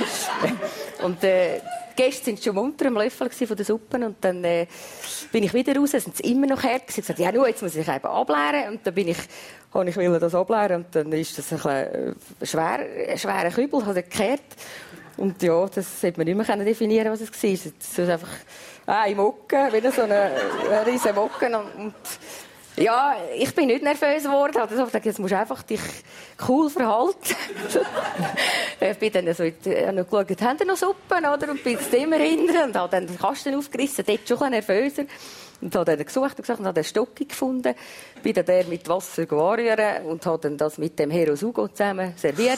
Und äh, die Gäste waren schon unter dem Löffel von der Suppe und dann äh, bin ich wieder raus, sind sie immer noch hart gewesen. Ich sagte, ja, nur, jetzt muss ich eben ableeren. Und dann bin ich, habe ich will das ableeren und dann ist das ein bisschen äh, schwer, ein schwerer Kübel, hat er gekehrt. Und ja, das hätte man nicht mehr definieren, was es war. Es ist einfach ein Mocken, wieder so eine, eine riesige Mocken. Und, und ja, ich bin nicht nervös geworden. Ich habe gesagt, jetzt musst du einfach dich cool verhalten. Ich bin dann so, ich habe noch geschaut, haben Sie noch Suppen, oder? Und bin jetzt immer hinten und habe dann den Kasten aufgerissen, dort schon ein bisschen nervöser. Und habe dann gesucht und gesagt, und habe den Stocki gefunden, bin dann der mit Wasser anrühren und habe dann das mit dem Hero Sugo zusammen serviert.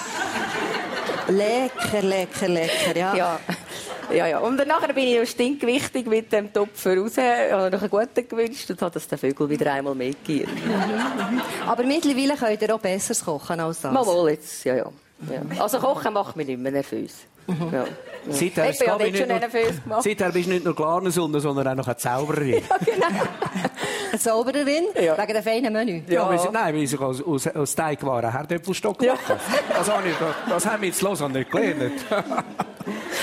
Lecker, lecker, lecker, ja. Ja. Ja, ja. Und dann nachher bin ich stinkwichtig mit dem Topf raus, habe noch einen guten gewünscht und habe das den Vögel wieder einmal mitgegeben. Mhm. Aber mittlerweile könnt ihr auch besseres kochen als das? Mal wohl jetzt, ja, ja. ja. Also kochen macht mich nicht mehr nervös. Mhm. Ja. Seither ich bin ja nicht schon nervös gemacht. Seither bist du nicht nur Glarnersonne, sondern auch noch eine Zaubererin. Ja, genau. Eine Zaubererin? Ja. Wegen dem feinen Menü? Ja, ja. Nein, weil ich aus, aus, aus Teigwaren Herdöpfelstock machen. Ja. Das, habe ich, das haben wir jetzt los nicht gelernt.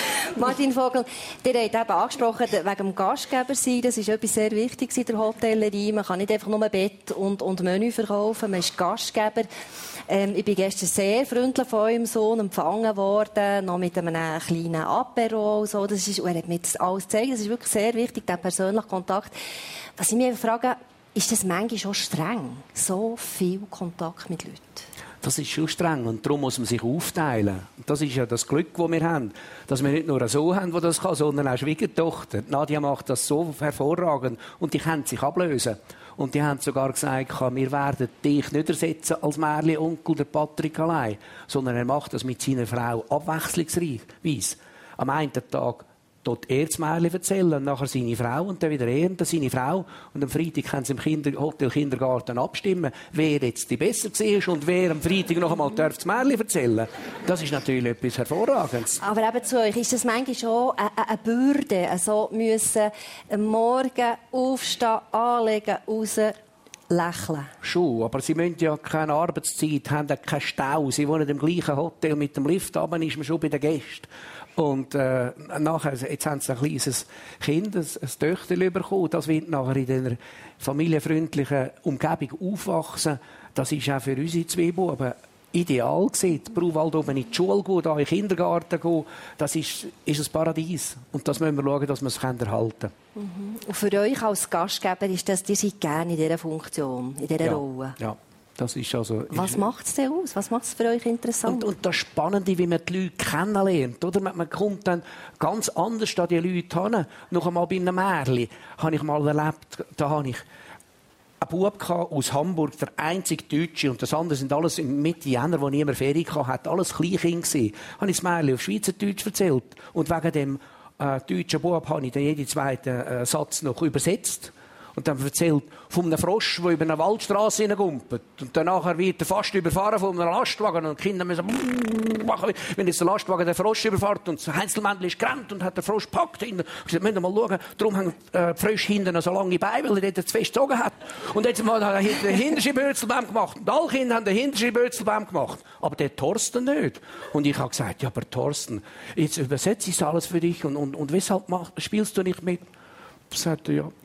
Martin Vogel, ihr habt eben angesprochen, wegen dem Gastgeber sein, das ist etwas sehr Wichtiges in der Hotellerie. Man kann nicht einfach nur Bett und, und Menü verkaufen, man ist Gastgeber. Ähm, ich bin gestern sehr freundlich von eurem Sohn empfangen worden, noch mit einem kleinen Apero und so. Das ist, und er hat mir das alles gezeigt, das ist wirklich sehr wichtig, der persönliche Kontakt. Was ich mich frage, ist das manchmal schon streng, so viel Kontakt mit Leuten? Das ist schon streng und darum muss man sich aufteilen. Das ist ja das Glück, das wir haben, dass wir nicht nur einen Sohn haben, der das kann, sondern auch Schwiegertochter. Nadia macht das so hervorragend und die können sich ablösen. Und die haben sogar gesagt, wir werden dich nicht ersetzen als Märli-Onkel, der Patrick allein, sondern er macht das mit seiner Frau abwechslungsweise. Am einen Tag dort er das Märchen erzählen, nachher seine Frau und dann wieder er und dann seine Frau. Und am Freitag können sie im Kinder- Hotel Kindergarten abstimmen, wer jetzt die besser war und wer am Freitag noch einmal das Märchen erzählen. Das ist natürlich etwas Hervorragendes. Aber eben zu euch, ist das manchmal schon eine, eine Bürde, also müssen am Morgen aufstehen, anlegen, raus, lächeln? Schon, aber sie müssen ja keine Arbeitszeit, haben keinen Stau, sie wohnen im gleichen Hotel mit dem Lift, aber ist man schon bei den Gästen. Und äh, nachher, jetzt haben sie ein kleines Kind, ein, ein Töchterchen bekommen. Das wird nachher in dieser familienfreundlichen Umgebung aufwachsen. Das ist auch für unsere zwei Buben ideal gewesen. Brauwald oben in die Schule gehen, da in den Kindergarten gehen. Das ist, ist ein Paradies. Und das müssen wir schauen, dass wir es erhalten können. Mhm. Und für euch als Gastgeber ist das, ihr seid gerne in dieser Funktion, in dieser ja. Rolle? Ja. Das ist also, Was ist, macht es denn aus? Was macht es für euch interessant? Und, und das Spannende, wie man die Leute kennenlernt. Oder? Man, man kommt dann ganz anders an die Leute hin. Noch einmal bei einem Märchen habe ich mal erlebt, da habe ich einen Bub aus Hamburg, der einzige Deutsche, und das andere sind alles Mitte Jänner, die niemand Ferien hatte, alles Kleinkind gewesen. Habe ich das Märchen auf Schweizerdeutsch erzählt. Und wegen dem äh, deutschen Bub habe ich dann jeden zweiten äh, Satz noch übersetzt. Und dann erzählt von einem Frosch, der über eine Waldstraße hineingumpelt. Und dann nachher wird er fast überfahren von einem Lastwagen. Und die Kinder müssen machen, wenn jetzt der Lastwagen den Frosch überfährt. Und das Heinzelmännchen ist gerannt und hat den Frosch gepackt. Und gesagt, müssen wir mal schauen. Darum hängt äh, die Frösche hinten so lange Beine, weil er dort zu fest gezogen hat. Und jetzt hat er den hintersten Bötzelbaum gemacht. Und alle Kinder haben den hintersten Bötzelbaum gemacht. Aber der Thorsten nicht. Und ich habe gesagt, ja, aber Thorsten, jetzt übersetze ich alles für dich. Und, und, und weshalb mach, spielst du nicht mit? Ich sagte, ja.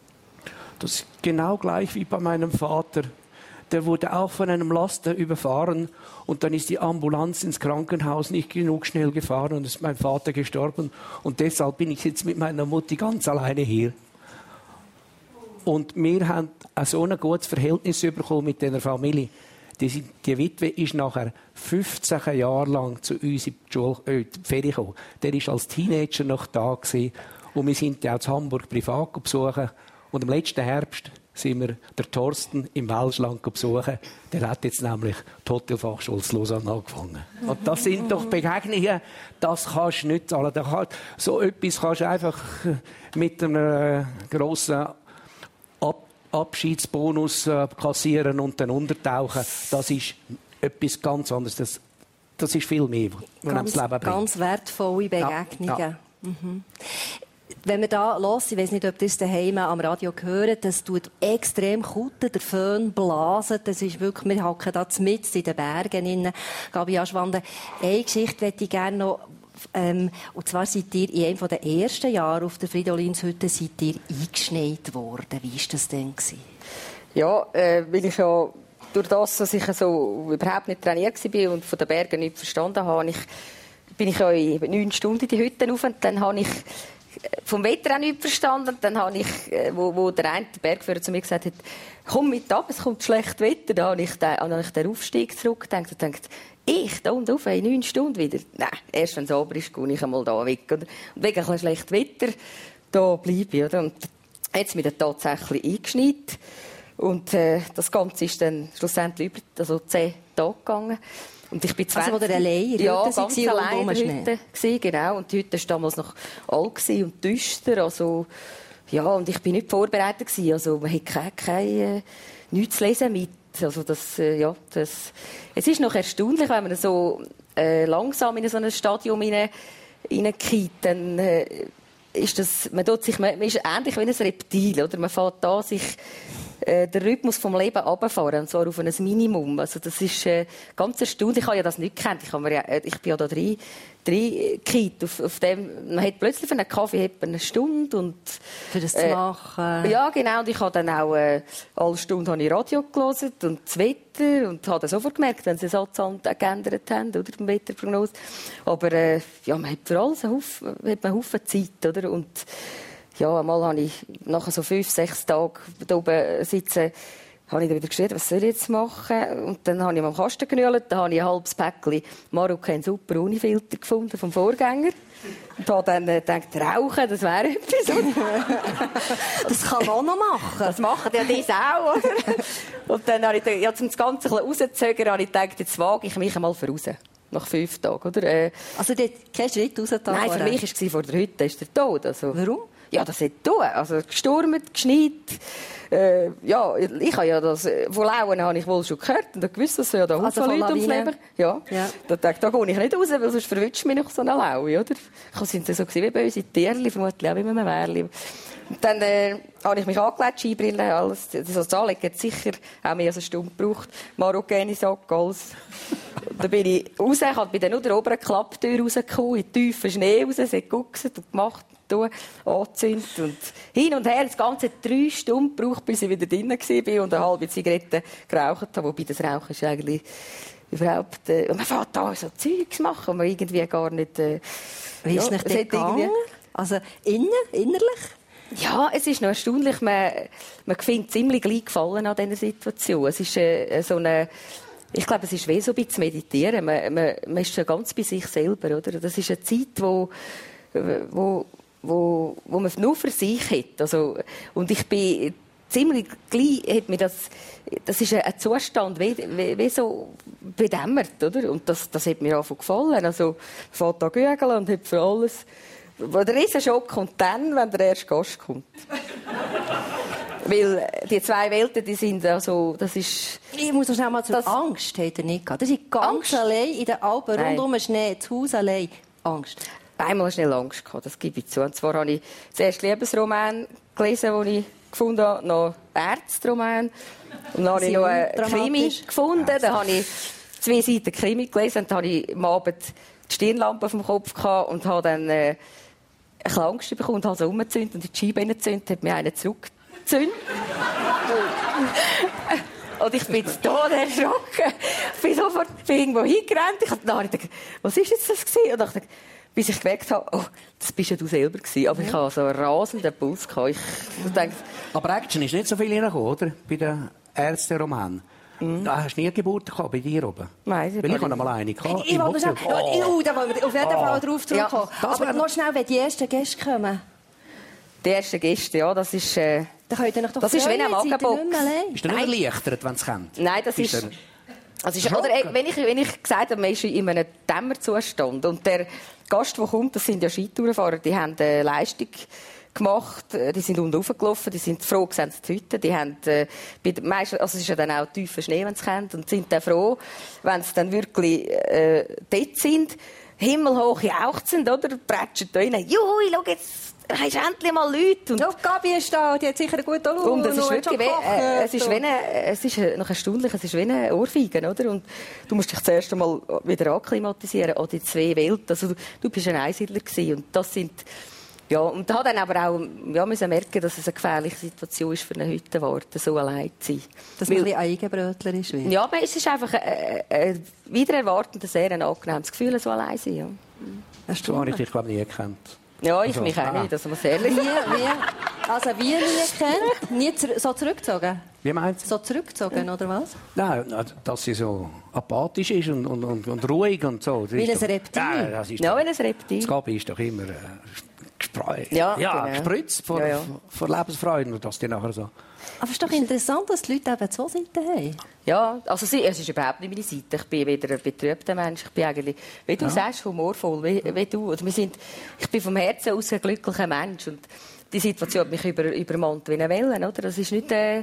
Das ist genau gleich wie bei meinem Vater. Der wurde auch von einem Laster überfahren und dann ist die Ambulanz ins Krankenhaus nicht genug schnell gefahren und ist mein Vater gestorben. Und deshalb bin ich jetzt mit meiner Mutti ganz alleine hier. Und wir haben auch so ein gutes Verhältnis bekommen mit dieser Familie. Die, die Witwe ist nachher fünfzehn Jahre lang zu uns in die, Schule, äh, in die Ferien gekommen. Der war als Teenager noch da gewesen. Und wir sind ja auch in Hamburg privat besuchen. Und im letzten Herbst sind wir der Thorsten im Welschland besuchen. Der hat jetzt nämlich die Hotelfachschule Lausanne angefangen. Und das sind doch Begegnungen, das kannst du nicht zahlen. So etwas kannst du einfach mit einem grossen Ab Abschiedsbonus kassieren und dann untertauchen. Das ist etwas ganz anderes. Das, das ist viel mehr, was ganz, das Leben bringt. Ganz wertvolle Begegnungen. Ja, ja. Mhm. Wenn wir da los, ich weiß nicht, ob ihr es daheim am Radio hört, das tut extrem kutten, der Föhn blasen. Das ist wirklich, wir hocken da mitten in den Bergen in Gabi Aschwanden. Eine Geschichte möchte ich gerne noch, ähm, und zwar seid ihr in einem der ersten Jahre auf der Fridolинshütte seid ihr eingeschneit worden. Wie war das denn gewesen? Ja, äh, weil ich ja durch das, dass ich so überhaupt nicht trainiert war und von den Bergen nicht verstanden habe, ich, bin ich ja in neun Stunden in die Hütte rauf und dann habe ich vom Wetter auch nicht verstanden. Dann habe ich, wo, wo der eine Bergführer zu mir gesagt hat, komm mit ab, es kommt schlecht Wetter. Da habe ich den, habe ich den Aufstieg zurückgedacht und gedacht, ich, da und auf, in neun Stunden wieder. Nein, erst wenn es ober ist, gehe ich einmal da weg. Oder? Und wegen ein schlecht Wetter, da bleibe ich. Oder? Und jetzt bin ich tatsächlich eingeschneit. Und äh, das Ganze ist dann schlussendlich über also zehn Tage gegangen. Und ich bin zwanzig... Also, wo der allein in der ja, Hütte ganz war, allein in der Hütte war, genau. Und die Hütte war damals noch alt und düster. Also, ja, und ich bin nicht vorbereitet gewesen. Also, man hat kein, kein, äh, nichts zu lesen mit. Also, das, äh, ja, das... Es ist noch erstaunlich, wenn man so äh, langsam in so ein Stadium hineingeht, dann äh, ist das... Man, tut sich, man ist ähnlich wie ein Reptil, oder? Man fängt da sich äh, den Rhythmus vom Leben runterfahren, und zwar auf ein Minimum. Also das ist äh, ganz erstaunlich. Ich habe ja das nicht gekannt. Ich, habe mir ja, ich bin ja da drei, drei Kids. Auf, auf dem, man hat plötzlich für einen Kaffee hat man eine Stunde. Und, für das äh, zu machen. Ja, genau. Und ich habe dann auch äh, alle Stunden habe ich Radio gelesen und das Wetter und habe dann sofort gemerkt, wenn sie den Satz geändert haben, oder, die Wetterprognose. Aber äh, ja, man hat für alles einen Haufen, hat man einen Haufen Zeit, oder? Und ja, einmal habe ich nach so fünf, sechs Tagen da oben sitzen, habe ich dann wieder geschrieben, was soll ich jetzt machen? Und dann habe ich am Kasten genügelt, dann habe ich ein halbes Päckchen Marocain Super Unifilter gefunden vom Vorgänger. Und habe dann gedacht, rauchen, das wäre etwas. Das kann man auch noch machen. Das machen ja das auch, oder? Und dann habe ich, ja, um das Ganze rauszuzögern, habe ich gedacht, jetzt wage ich mich einmal voraus. Nach fünf Tagen, oder? Äh, also, dort kein Schritt raus? Nein, für mich war es vor der Hütte, ist der Tod. Also, warum? Ja, das hat tun. Also, gestürmt, geschneit. Äh, ja, ich habe ja das, von Lauen habe ich wohl schon gehört und gewusst, dass ja da also Haufen Leute ums Leben. Ja. Ja. Da dachte ich, da gehe ich nicht raus, weil sonst verwünscht mich noch so eine Laue, oder? Ich sind so wie böse Tierchen, vermutlich auch wie mit einem Märchen. Und dann äh, habe ich mich angelegt, Skibrille, alles. Das Anlegen hat sicher auch mehr als eine Stunde gebraucht. Marokkaner Sack, alles. Und dann bin ich raus, ich bin dann nur der oberen Klapptür rausgekommen, in den tiefen Schnee raus, es hat geguckt und gemacht, und angezündet und hin und her. Das Ganze drei Stunden gebraucht, bis ich wieder drin war und eine halbe Zigarette geraucht habe. Wobei das Rauchen ist eigentlich überhaupt... Äh, man fängt da so Zeugs machen, und man irgendwie gar nicht... Äh, Wie ist ja, es nicht gegangen? Also innen, innerlich? Ja, es ist noch erstaunlich. Man, man findet ziemlich gleich Gefallen an dieser Situation. Es ist äh, so eine... Ich glaube, es ist wie so ein bisschen meditieren. Man, man, man ist schon ganz bei sich selber, oder? Das ist eine Zeit, wo... wo Wo, wo man nur für sich hat. Also, und ich bin ziemlich gleich, hat mir das, das ist ein Zustand, wie, wie, wie so bedämmert, oder? Und das, das hat mir auch gefallen. Also, ich fahre da gügeln und habe für alles, der Riesenschock kommt dann, wenn der erste Gast kommt. Weil die zwei Welten, die sind also, das ist... Ich muss noch schnell mal zur das, Angst, hat er nicht gehabt. Das ist ganz Angst? allein in den Alpen, Nein. rund um den Schnee, zu Hause allein. Angst. Einmal schnell Angst gehabt, das gebe ich zu. Und zwar habe ich zuerst Liebesroman gelesen, den ich gefunden habe, noch Ärztroman. Und dann habe ich noch einen Krimi gefunden. Dann habe ich zwei Seiten Krimi gelesen und dann habe ich am Abend die Stirnlampe auf dem Kopf gehabt und habe dann äh, eine Angst bekommen und habe so umgezündet und in die Scheibe reingezündet, hat mir einen zurückgezündet. Und ich bin jetzt tot erschrocken. Ich bin sofort bin irgendwo hingerannt. Ich habe gedacht, was ist jetzt das gewesen? Und dachte, bis ich gemerkt habe, oh, das bist ja du selber gewesen. Aber ich hatte so einen rasenden Puls gehabt. Ich dachte, aber Action ist nicht so viel reingekommen, oder? Bei den Ärzteromanen. Mm. Da hast du nie Geburt gehabt, bei dir oben? Nein, weil ich habe noch mal eine gehabt. Ich wollte noch schnell, oh. oh, da wollen wir auf jeden Fall drauf zurückkommen. Ja, aber noch schnell, wenn die ersten Gäste kommen. Die ersten Gäste, ja, das ist... Äh, da könnt ihr doch das ist wie eine Magenbox. Bist du nicht erleichtert, wenn es kommt? Nein, das Bist ist... Also ist oder, wenn, ich, wenn ich gesagt habe, man ist in einem Dämmerzustand und der Gast, der kommt, das sind ja Skitourenfahrer, die haben eine Leistung gemacht, die sind unten raufgelaufen, die sind froh, sehen sie die Hütte, die haben, äh, bei den meisten, also es ist ja dann auch tiefer Schnee, wenn sie kommen, und sind dann froh, wenn sie dann wirklich äh, dort sind, himmelhoch jauchzend, oder, prätschen da rein, juhui, schau jetzt, hast du endlich mal Leute. Und ja, Gabi ist da, die hat sicher einen guten Lohn. Und es ist wirklich, wie, äh, es ist wie eine, es ist noch erstaunlich, es ist wie eine Ohrfeige, oder? Und du musst dich zuerst einmal wieder akklimatisieren an die zwei Welten. Also du, du bist ein Einsiedler gewesen und das sind, ja, und da hat dann aber auch, ja, müssen merken, dass es eine gefährliche Situation ist für eine Hüttenwarte, so allein zu sein. Dass man ein bisschen Eigenbrötler ist. Wie? Ja, aber es ist einfach ein, ein wieder erwartend ein sehr angenehmes Gefühl, so allein zu sein, ja. Hast du habe ich dich, glaube ich, nie gekannt. Ja, ich also, mich auch ah. nicht, das muss ehrlich sein. Wie, wie, also wie nie kennt, nie zu, so zurückgezogen? Wie meinst du? So zurückgezogen, oder was? Nein, dass sie so apathisch ist und, und, und, und ruhig und so. Das wie ein doch, Reptil? Ja, das ist ja doch, wie ein Reptil. Das Gabi ist doch immer äh, gespräucht. Ja, ja genau. gespritzt vor, ja, ja. vor Lebensfreude und dass die nachher so... Aber es ist doch interessant, dass die Leute eben zwei Seiten haben. Ja, also sie, es ist überhaupt nicht meine Seite. Ich bin wieder ein betrübter Mensch. Ich bin eigentlich, wie du ja. sagst, humorvoll, wie, wie du. Also wir sind, ich bin vom Herzen aus ein glücklicher Mensch. Und die Situation hat mich über, übermannt wie eine Welle. Oder? Das ist nicht äh,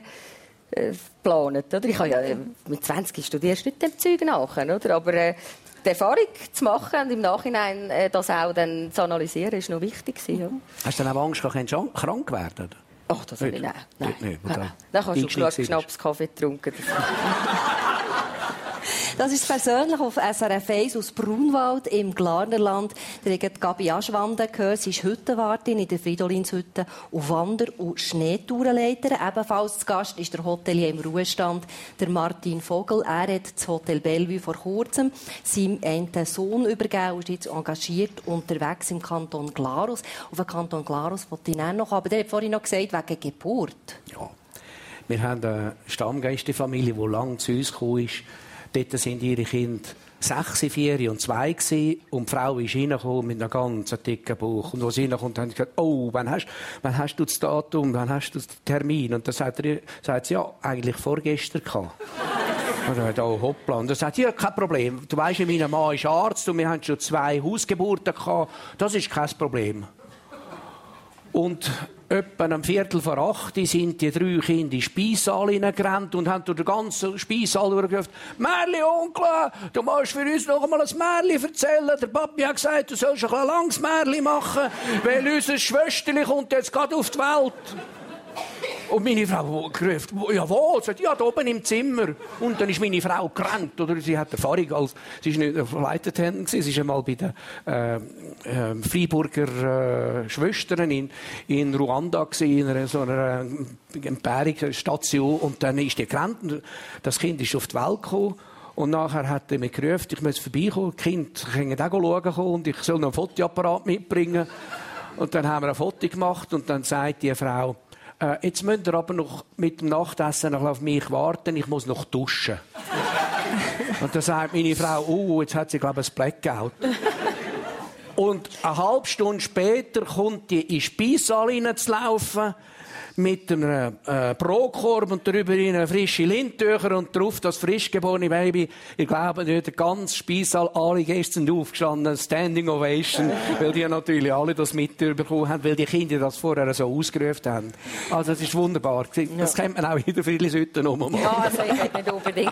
geplant. Oder? Ich habe ja mit zwanzig studierst nicht dem Zeug nach. Oder? Aber äh, die Erfahrung zu machen und im Nachhinein äh, das auch dann zu analysieren, ist noch wichtig. Ja. Hast du dann auch Angst, dass du krank werden? Oh, das habe ich nicht. Nein. Nicht, nein. Dann hast du gerade Schnaps, Kaffee getrunken. Das ist persönlich auf S R F eins aus Brunwald im Glarnerland. Ihr habt Gabi Aschwanden gehört. Sie ist Hüttenwartin in der Fridolinshütte und Wander- und Schneetourenleiterin. Ebenfalls zu Gast ist der Hotelier im Ruhestand, der Martin Vogel. Er hat das Hotel Bellevue vor kurzem seinem einen Sohn übergeben und ist jetzt engagiert unterwegs im Kanton Glarus. Auf den Kanton Glarus wollte ich noch, aber der hat vorhin noch gesagt, wegen Geburt. Ja. Wir haben eine Stammgästefamilie, die lange zu uns gekommen ist. Dort sind ihre Kinder sechs, vier und zwei gewesen. Und die Frau ist reingekommen mit einem ganz dicken Bauch. Und als sie reinkommt, haben sie gesagt, oh, wann hast, wann hast du das Datum, wann hast du den Termin? Und dann sagt, er, sagt sie, ja, eigentlich vorgestern gehabt. Und dann sagt er, oh, hoppla. Und dann sagt sie, ja, kein Problem. Du weisst, mein Mann ist Arzt und wir haben schon zwei Hausgeburten gehabt. Das ist kein Problem. Und etwa am Viertel vor acht sind die drei Kinder in den Speissaal hineingerannt und haben durch den ganzen Speissaal durchgerufen, «Märli, Onkel, du musst für uns noch einmal ein Märli erzählen. Der Papi hat gesagt, du sollst ein bisschen langes Märli machen, weil unser Schwesterli kommt jetzt gerade auf die Welt.» Und meine Frau gerufen, ja wo? Sie sagt, ja, da oben im Zimmer. Und dann ist meine Frau gerannt. Oder sie hat Erfahrung als, sie ist nicht Leitertendentin, sie war einmal bei den äh, äh, Freiburger äh, Schwestern in, in Ruanda gewesen, in einer, so einer Entbehrungsstation. Und dann ist die gerannt. Und das Kind ist auf die Welt gekommen. Und nachher hat er mich gerufen, ich muss vorbeikommen. Die Kinder können auch schauen und ich soll noch einen Fotoapparat mitbringen. Und dann haben wir ein Foto gemacht und dann sagt die Frau, Äh, jetzt müsst ihr aber noch mit dem Nachtessen noch auf mich warten, ich muss noch duschen. Und dann sagt meine Frau, oh, jetzt hat sie, glaube ich, ein Blackout. Und eine halbe Stunde später kommt die in den Speissaal reinzulaufen mit einem äh, Brotkorb und darüber eine frische Lindtücher und drauf das frisch geborene Baby. Ich glaube nicht, der ganze Speissaal, alle Gäste sind aufgestanden, Standing Ovation, weil die natürlich alle das mitbekommen haben, weil die Kinder das vorher so ausgerufen haben. Also das ist wunderbar. Das ja. kennt man auch in der Friedrichshütte nochmal. Ja, also ich hätte nicht unbedingt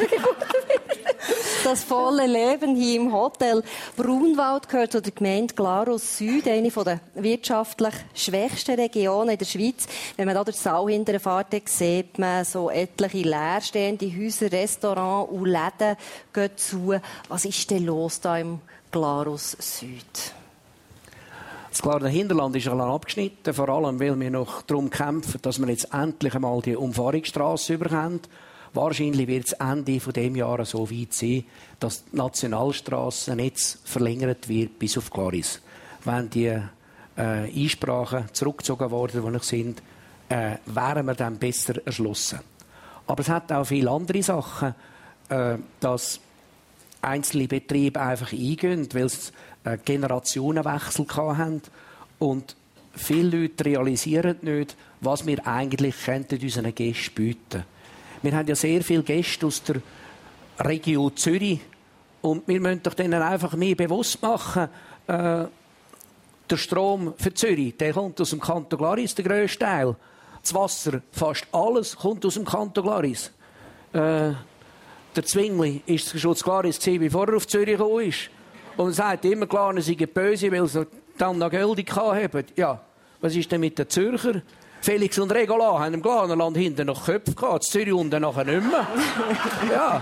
das volle Leben hier im Hotel Brunwald gehört zu der Gemeinde Glarus Süd, eine der wirtschaftlich schwächsten Regionen in der Schweiz. Wenn man da durch den Saal hinterher fährt, dann sieht man so etliche leerstehende Häuser, Restaurants und Läden gehen zu. Was ist denn los da im Glarus Süd? Das Glarner Hinterland ist schon abgeschnitten, vor allem weil wir noch darum kämpfen, dass wir jetzt endlich einmal die Umfahrungsstrasse überkommen. Wahrscheinlich wird es Ende dieses Jahres so weit sein, dass das Nationalstrassennetz verlängert wird bis auf Glaris. Wenn die äh, Einsprachen zurückgezogen worden, die noch sind, äh, wären wir dann besser erschlossen. Aber es hat auch viele andere Sachen, äh, dass einzelne Betriebe einfach eingehen, weil sie äh, Generationenwechsel hatten. Und viele Leute realisieren nicht, was wir eigentlich unseren Gästen bieten könnten. Wir haben ja sehr viele Gäste aus der Region Zürich und wir müssen doch denen einfach mehr bewusst machen, äh, der Strom für Zürich, der kommt aus dem Kanton Glaris, der grösste Teil. Das Wasser, fast alles, kommt aus dem Kanton Glaris. Äh, der Zwingli ist schon zu Glaris gewesen, bevor er auf Zürich gekommen ist. Und er sagt immer, Glarner seien böse, weil sie dann noch Geld haben. Ja, was ist denn mit den Zürcher? Felix und Regola haben im Glarnerland hinten noch Köpfe gehabt, in Zürich unten nachher nicht mehr. Ja.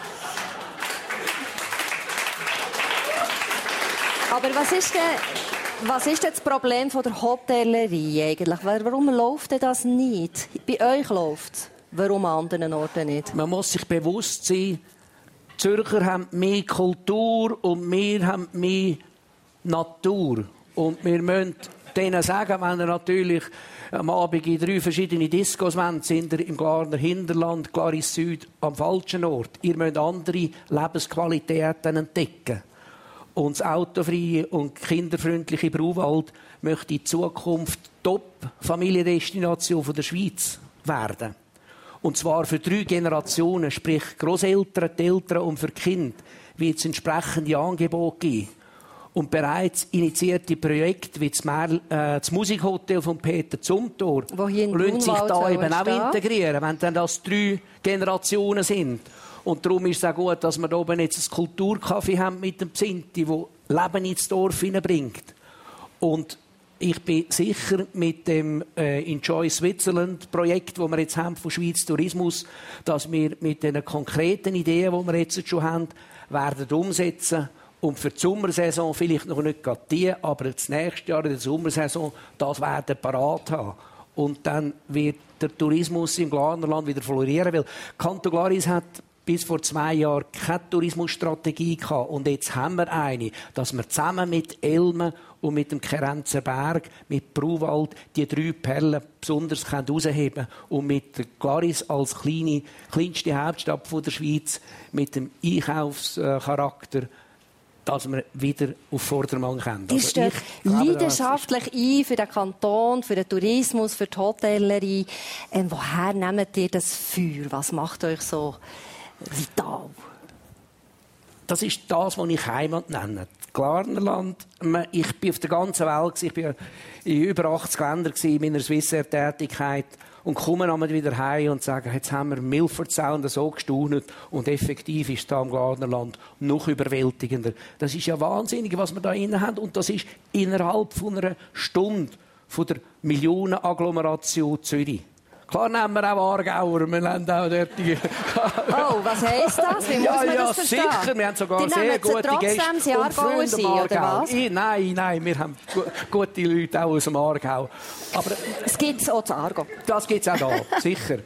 Aber was ist denn, was ist denn das Problem von der Hotellerie eigentlich? Warum läuft denn das nicht? Bei euch läuft es. Warum an anderen Orten nicht? Man muss sich bewusst sein, die Zürcher haben mehr Kultur und wir haben mehr Natur. Und wir müssen denen sagen, wenn er natürlich am Abend in drei verschiedene Discos wollt, sind ihr im Glarner Hinterland, Glaris Süd, am falschen Ort. Ihr müsst andere Lebensqualitäten entdecken. Und das autofreie und kinderfreundliche Brauwald möchte in Zukunft Top-Familiendestination der Schweiz werden. Und zwar für drei Generationen, sprich Grosseltern, die Eltern und für die Kinder, wird es entsprechende Angebote geben. Und bereits initiierte Projekte wie das, Mer- äh, das Musikhotel von Peter Zumthor lassen sich da eben auch stehen. Integrieren, wenn dann das drei Generationen sind. Und darum ist es auch gut, dass wir da oben jetzt ein Kulturcafé haben mit dem Psinti, das Leben ins Dorf hineinbringt. Und ich bin sicher mit dem äh, Enjoy Switzerland Projekt, das wir jetzt haben von Schweiz Tourismus, dass wir mit den konkreten Ideen, die wir jetzt schon haben, werden umsetzen und für die Sommersaison vielleicht noch nicht gerade die, aber das nächste Jahr in der Sommersaison das werden parat haben. Und dann wird der Tourismus im Glarnerland wieder florieren, weil Kanton Glaris hat bis vor zwei Jahren keine Tourismusstrategie gehabt. Und jetzt haben wir eine, dass wir zusammen mit Elmen und mit dem Kerenzer Berg, mit Bruwald, die drei Perlen besonders herausheben können. Und mit der Glaris als kleine, kleinste Hauptstadt der Schweiz, mit dem Einkaufscharakter, dass wir wieder auf Vordermann kommen. Ihr steht also leidenschaftlich ein für den Kanton, für den Tourismus, für die Hotellerie. Ähm, woher nehmt ihr das Feuer? Was macht euch so vital? Das ist das, was ich Heimat nenne. Glarnerland. Ich bin auf der ganzen Welt. Ich war in über achtzig Ländern in meiner Swissair-Tätigkeit und komme dann wieder heim und sage, jetzt haben wir Milford Sound so gestaunt und effektiv ist da im Glarnerland noch überwältigender. Das ist ja wahnsinnig, was wir da innen haben und das ist innerhalb von einer Stunde von der Millionenagglomeration Zürich. Klar nehmen wir auch Aargauer, wir haben auch dort die... Oh, was heisst das? Wie muss ja, man ja, das verstehen? Sicher, wir haben sogar die sehr gute trotzdem Gäste und Freunde sind, oder was? Ich, nein, nein, wir haben gu gute Leute auch aus dem Aargau. Aber es gibt es auch zu Aargau. Das gibt es auch da, sicher.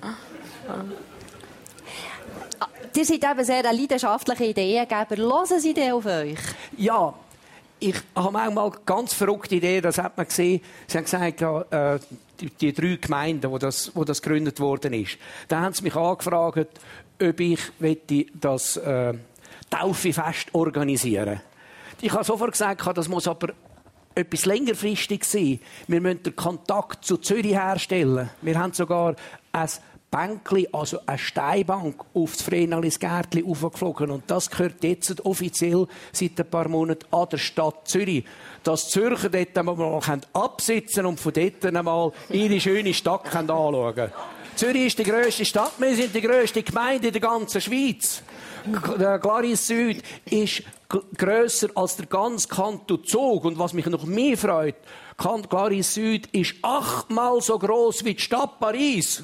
Ihr seid eben sehr ein leidenschaftlicher Ideengeber. Hören Sie denn auf euch? Ja. Ich habe manchmal ganz verrückte Ideen, das hat man gesehen. Sie haben gesagt, ja, äh, die, die drei Gemeinden, wo das, wo das gegründet worden ist. Da haben sie mich angefragt, ob ich das äh, Taufefest organisieren. Ich habe sofort gesagt, das muss aber etwas längerfristig sein. Wir müssen den Kontakt zu Zürich herstellen. Wir haben sogar ein Bänkli, also eine Steinbank, auf das Vrenalis Gärtli aufgeflogen. Und das gehört jetzt offiziell seit ein paar Monaten an der Stadt Zürich. Dass Zürcher dort einmal absitzen und von dort einmal ihre schöne Stadt anschauen können. Zürich ist die grösste Stadt, wir sind die grösste Gemeinde in der ganzen Schweiz. Der Glaris Süd ist grösser als der ganze Kanton Zug. Und was mich noch mehr freut, Glaris Süd ist achtmal so gross wie die Stadt Paris.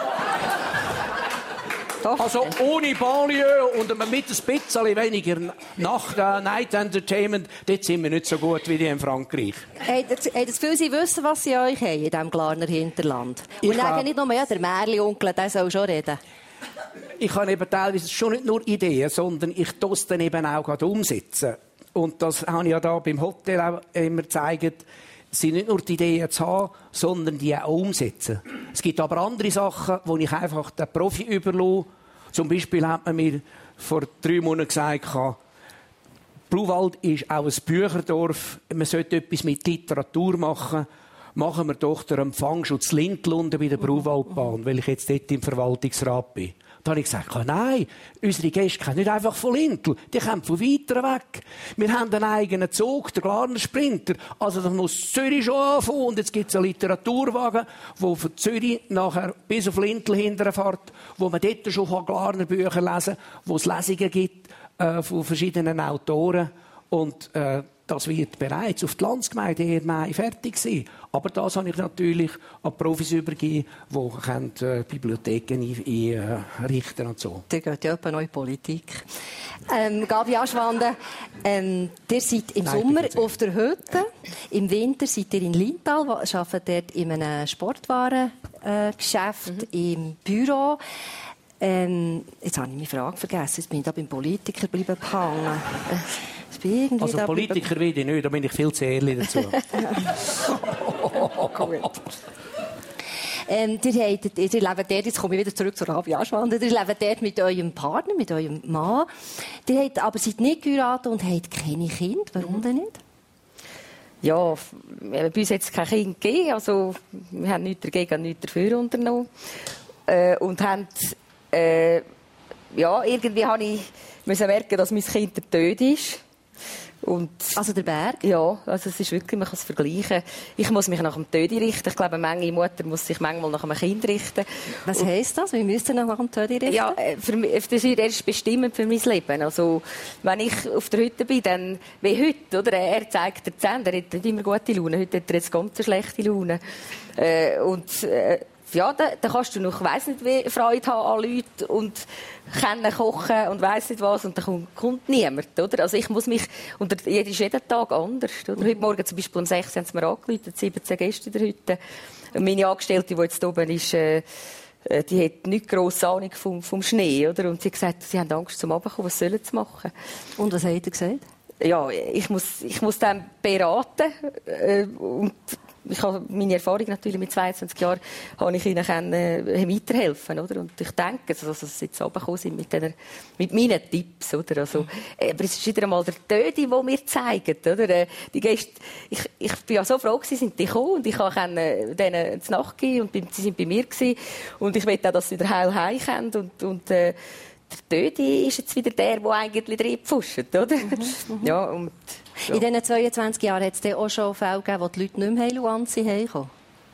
Doch. Also ohne Banlieue und mit ein bisschen weniger Nacht, äh, Night Entertainment, dort sind wir nicht so gut wie die in Frankreich. Habt ihr das Gefühl, Sie wissen, was Sie euch haben in diesem Glarner Hinterland? Und sagen nicht nur, ja, der Märli-Onkel, der soll schon reden. Ich habe eben teilweise schon nicht nur Ideen, sondern ich tue es dann eben auch gerade umsetzen. Und das habe ich ja da beim Hotel auch immer gezeigt. Es sind nicht nur die Ideen zu haben, sondern die auch umsetzen. Es gibt aber andere Sachen, wo ich einfach den Profi überlasse. Zum Beispiel hat man mir vor drei Monaten gesagt, Bruwald ist auch ein Bücherdorf. Man sollte etwas mit Literatur machen. Machen wir doch den Empfangsschutz Lindlunden bei der Bruwaldbahn, weil ich jetzt dort im Verwaltungsrat bin. Da habe ich gesagt, nein, unsere Gäste kommen nicht einfach von Lindl, die kommen von weiter weg. Wir haben einen eigenen Zug, den Glarner Sprinter. Also das muss Zürich schon anfangen. Und jetzt gibt es einen Literaturwagen, der von Zürich nachher bis auf Lindl hinterfährt, wo man dort schon Glarner Bücher lesen kann, wo es Lesungen gibt äh, von verschiedenen Autoren. Und äh, das wird bereits auf die Landsgemeinde im Mai fertig sein. Aber das habe ich natürlich an die Profis übergeben, die äh, Bibliotheken einrichten und so. Da geht ja etwa neue Politik. Ähm, Gabi Aschwande, ähm, ihr seid im Nein, Sommer auf der Hütte, im Winter seid ihr in Lintal, arbeitet dort in einem Sportwarengeschäft, äh, mhm. im Büro. Ähm, jetzt habe ich meine Frage vergessen, jetzt bin ich da beim Politiker bleiben gehangen. Also Politiker will ich nicht, da bin ich viel zu ehrlich dazu. ähm, ihr, habt, ihr lebt dort, jetzt komme ich wieder zurück zur Gabi Aschwande, ihr lebt dort mit eurem Partner, mit eurem Mann. Ihr habt, aber seid nicht geheiratet und habt keine Kinder. Warum denn nicht? Ja, bei uns hat es kein Kind gegeben, also wir haben nichts dagegen, nichts dafür unternommen. Äh, und haben, äh, ja, irgendwie habe ich müssen merken, dass mein Kind der Tod ist. Und also der Berg? Ja, also es ist wirklich, man kann es vergleichen. Ich muss mich nach dem Tödi richten. Ich glaube, eine Menge Mutter muss sich manchmal nach einem Kind richten. Was heisst das? Wie müsst ihr nach dem Tödi richten? Ja, für mich, das ist erst bestimmend für mein Leben. Also, wenn ich auf der Hütte bin, dann wie heute, oder? Er zeigt dir die Zähne, er hat nicht immer gute Laune. Heute hat er jetzt ganz schlechte Laune. Äh, und, äh, ja, da, da kannst du noch, weiss nicht, wie Freude haben an Leuten und können kochen und weiss nicht was und dann kommt, kommt niemand, oder? Also ich muss mich, und das ist jeden Tag anders, oder? Heute Morgen zum Beispiel um sechs haben sie mir angerufen, siebzehn Gäste in der Hütte. Und meine Angestellte, die jetzt oben ist, äh, die hat nicht grosse Ahnung vom, vom Schnee, oder? Und sie hat gesagt, sie haben Angst zum Runterkommen, was sollen sie machen? Und was hat er gesagt? Ja, ich muss, ich muss dann beraten, äh, und ich habe meine Erfahrung natürlich mit zweiundzwanzig Jahren, habe ich ihnen können, äh, weiterhelfen, oder? Und ich denke, also, dass sie jetzt runtergekommen sind mit, den, mit meinen Tipps, oder? Also, äh, aber es ist wieder einmal der Tödi, der mir zeigt, oder? Äh, die Gäste, ich, ich bin ja so froh gewesen, sind die gekommen und ich konnte denen zur Nacht gehen und sie sind bei mir gewesen. Und ich will auch, dass sie wieder heil heimkommen und, und äh, der Tödi ist jetzt wieder der, der eigentlich drin pfuscht, oder? Mhm, ja, und, ja. In diesen zweiundzwanzig Jahren hat es auch schon Fälle gegeben, wo die Leute nicht mehr Luanzi haben?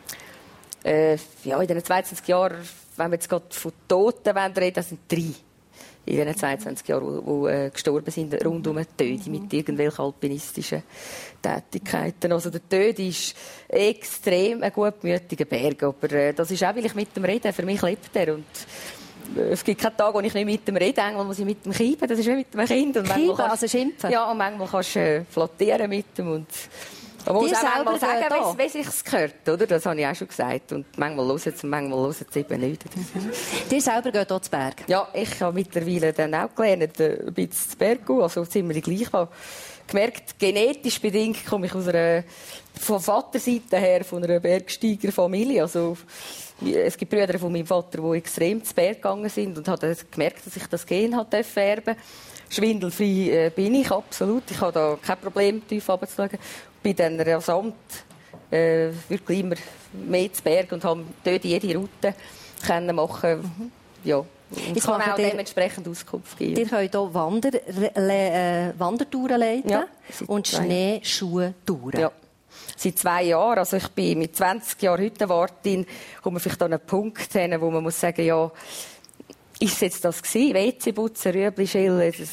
Äh, ja, in diesen zweiundzwanzig Jahren, wenn wir jetzt gerade von Toten reden, das sind drei. In diesen zweiundzwanzig Jahren, die äh, gestorben sind, rund um den Tödi mit irgendwelchen alpinistischen Tätigkeiten. Also der Tödi ist extrem ein gutmütiger Berg, aber äh, das ist auch, weil ich mit dem rede. Für mich lebt er. Und es gibt keinen Tag, wo ich nicht mit dem rede. Manchmal muss ich mit dem kieben, das ist wie mit dem Kind. Und kieben, also schimpfen? Ja, und manchmal kannst du äh, flottieren mit dem. Und man muss auch manchmal sagen, wie es sich gehört, oder? Das habe ich auch schon gesagt. Und manchmal hören sie und manchmal hören sie eben nicht. Dir selber geht auch zu Berg? Ja, ich habe mittlerweile dann auch gelernt, ein bisschen zu Berg gehen, also ziemlich gleich. Ich habe gemerkt, genetisch bedingt komme ich aus einer, von Vaterseite her, von einer Bergsteigerfamilie. Also, es gibt Brüder von meinem Vater, die extrem zu Berg gegangen sind und habe gemerkt, dass ich das Gen hat erben. Schwindelfrei äh, bin ich, absolut. Ich habe da kein Problem, tief runterzuschauen. Bin dann rasant äh, wirklich immer mehr zu Berg und habe dort jede Route können machen. Mhm. Ja. Und ich kann auch dir, dementsprechend Auskunft geben. Ihr könnt hier Wander, äh, Wandertouren leiten, ja, und Schneeschuhtouren. Ja. Seit zwei Jahren, also ich bin mit zwanzig Jahren Hüttenwartin, kommt man vielleicht an einen Punkt hin, wo man muss sagen, ja, ist es jetzt das gewesen? W C putzen, Rüebli schälen, das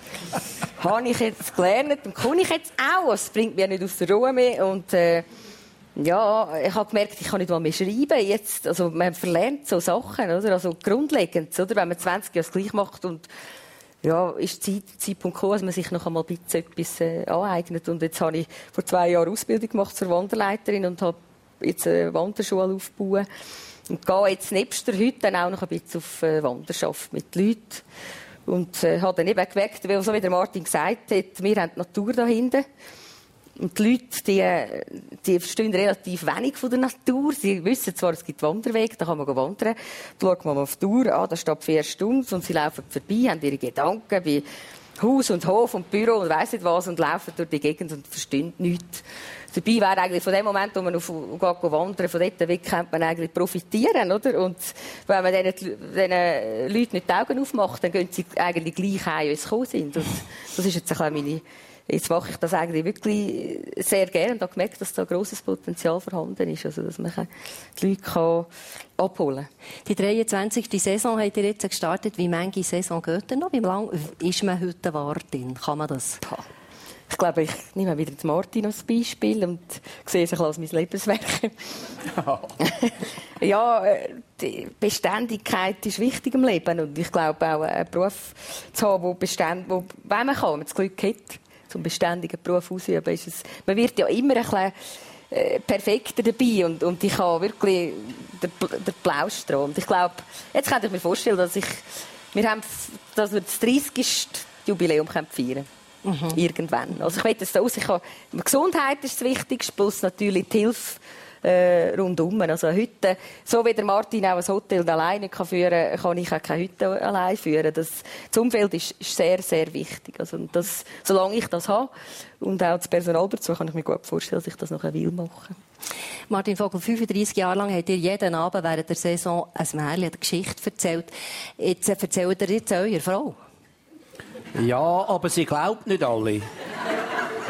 habe ich jetzt gelernt und kann ich jetzt auch. Es bringt mich nicht aus der Ruhe mehr und äh, ja, ich habe gemerkt, ich kann nicht mal mehr schreiben. Jetzt, also man verlernt so Sachen, oder? Also grundlegend, oder? Wenn man zwanzig Jahre das gleich macht und ja, ist der Zeitpunkt gekommen, dass man sich noch einmal ein bisschen etwas äh, aneignet. Und jetzt habe ich vor zwei Jahren Ausbildung gemacht zur Wanderleiterin und habe jetzt eine Wanderschule aufgebaut. Und gehe jetzt nebst der Hütte auch noch ein bisschen auf äh, Wanderschaft mit Leuten. Und äh, habe dann eben gemerkt, weil so wie der Martin gesagt hat, wir haben die Natur da hinten. Und die Leute, die, die verstehen relativ wenig von der Natur. Sie wissen zwar, es gibt Wanderwege, da kann man wandern. Da schaut man auf die Uhr an, da steht vier Stunden und sie laufen vorbei, haben ihre Gedanken bei Haus und Hof und Büro und weiss nicht was und laufen durch die Gegend und verstehen nichts. Dabei wäre eigentlich von dem Moment, wo man auf geht wandern, von dort weg kann man eigentlich profitieren, oder? Und wenn man diesen, diesen Leuten nicht die Augen aufmacht, dann gehen sie eigentlich gleich heim, wie sie gekommen sind. Und das ist jetzt ein bisschen meine... Jetzt mache ich das eigentlich wirklich sehr gerne und habe gemerkt, dass da ein grosses Potenzial vorhanden ist, also dass man die Leute kann abholen kann. Die dreiundzwanzigste Saison habt ihr jetzt gestartet. Wie viele Saison geht ihr noch? Wie lange ist man heute Wartin? Kann man das? Ich glaube, ich nehme wieder Martin als Beispiel und sehe es als mein Lebenswerk. Ja, die Beständigkeit ist wichtig im Leben und ich glaube auch, einen Beruf zu haben, wo Bestand, wo, wenn man kann, wenn man das Glück hat, zum beständigen Beruf ausüben, ist es, man wird ja immer ein bisschen äh, perfekter dabei und, und ich habe wirklich den, den Plausch dran. Und ich glaube, jetzt könnte ich mir vorstellen, dass ich, wir haben, dass wir das dreißigste Jubiläum feiern können. Mhm. Irgendwann. Also ich will das so aus. Ich habe, Gesundheit ist das Wichtigste, plus natürlich die Hilfe äh, rundum. Also heute, so wie der Martin auch ein Hotel alleine kann führen kann, kann ich auch keine Hütte allein führen. Das, das Umfeld ist, ist sehr, sehr wichtig. Also das, solange ich das habe und auch das Personal dazu, kann ich mir gut vorstellen, dass ich das noch will machen. Martin Vogel, fünfunddreissig Jahre lang habt ihr jeden Abend während der Saison ein Märchen, eine Geschichte erzählt. Jetzt erzählt ihr jetzt eurer Frau. Ja, aber sie glaubt nicht alle.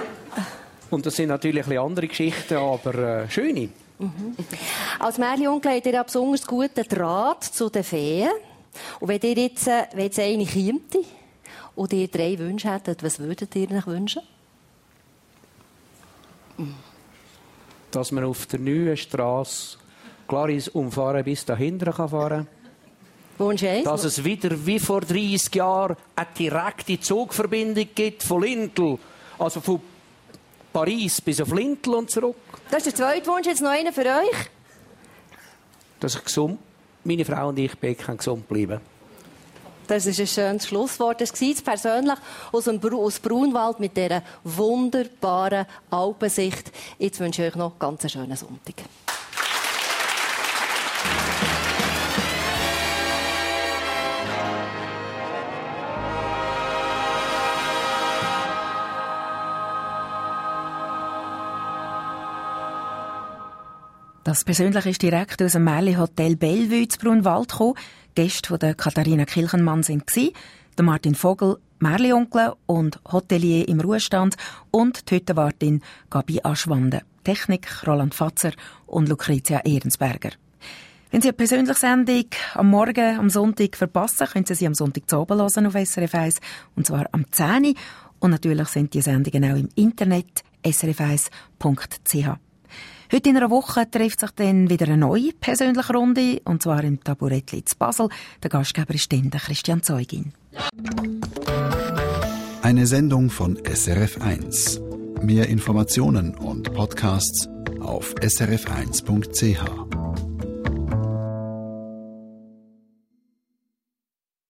Und das sind natürlich ein bisschen andere Geschichten, aber äh, schöne. Mhm. Als Märli-Onkel habt ihr ja besonders guten Draht zu den Feen. Und wenn ihr jetzt, äh, wenn jetzt eine käme und ihr drei Wünsche hättet, was würdet ihr euch wünschen? Dass man auf der neuen Strasse Glaris umfahren bis dahinter fahren kann. Wunsch eins? Dass es wieder wie vor dreissig Jahren eine direkte Zugverbindung gibt von Lintel, also von Paris bis auf Lintel und zurück. Das ist der zweite Wunsch, jetzt noch einer für euch. Dass ich gesund, meine Frau und ich beide gesund bleiben. Das ist ein schönes Schlusswort. Das war persönlich aus dem aus Braunwald mit dieser wunderbaren Alpensicht. Jetzt wünsche ich euch noch ganz einen schönen Sonntag. Das Persönliche ist direkt aus dem Märli-Hotel Bellevue zu Brunwald gekommen. Gäste von der Katharina Kilchenmann waren der Martin Vogel, Märli-Onkel und Hotelier im Ruhestand und die Hüttenwartin Gabi Aschwande. Technik Roland Fatzer und Lucretia Ehrensberger. Wenn Sie eine persönliche Sendung am Morgen, am Sonntag verpassen, können Sie sie am Sonntag zu oben hören auf S R F eins, und zwar am zehn Uhr. Und natürlich sind die Sendungen auch im Internet s r f eins punkt c h. Heute in einer Woche trifft sich dann wieder eine neue persönliche Runde, und zwar im Taburettli zu Basel. Der Gastgeber ist dann Christian Zeugin. Eine Sendung von S R F eins. Mehr Informationen und Podcasts auf s r f eins punkt c h.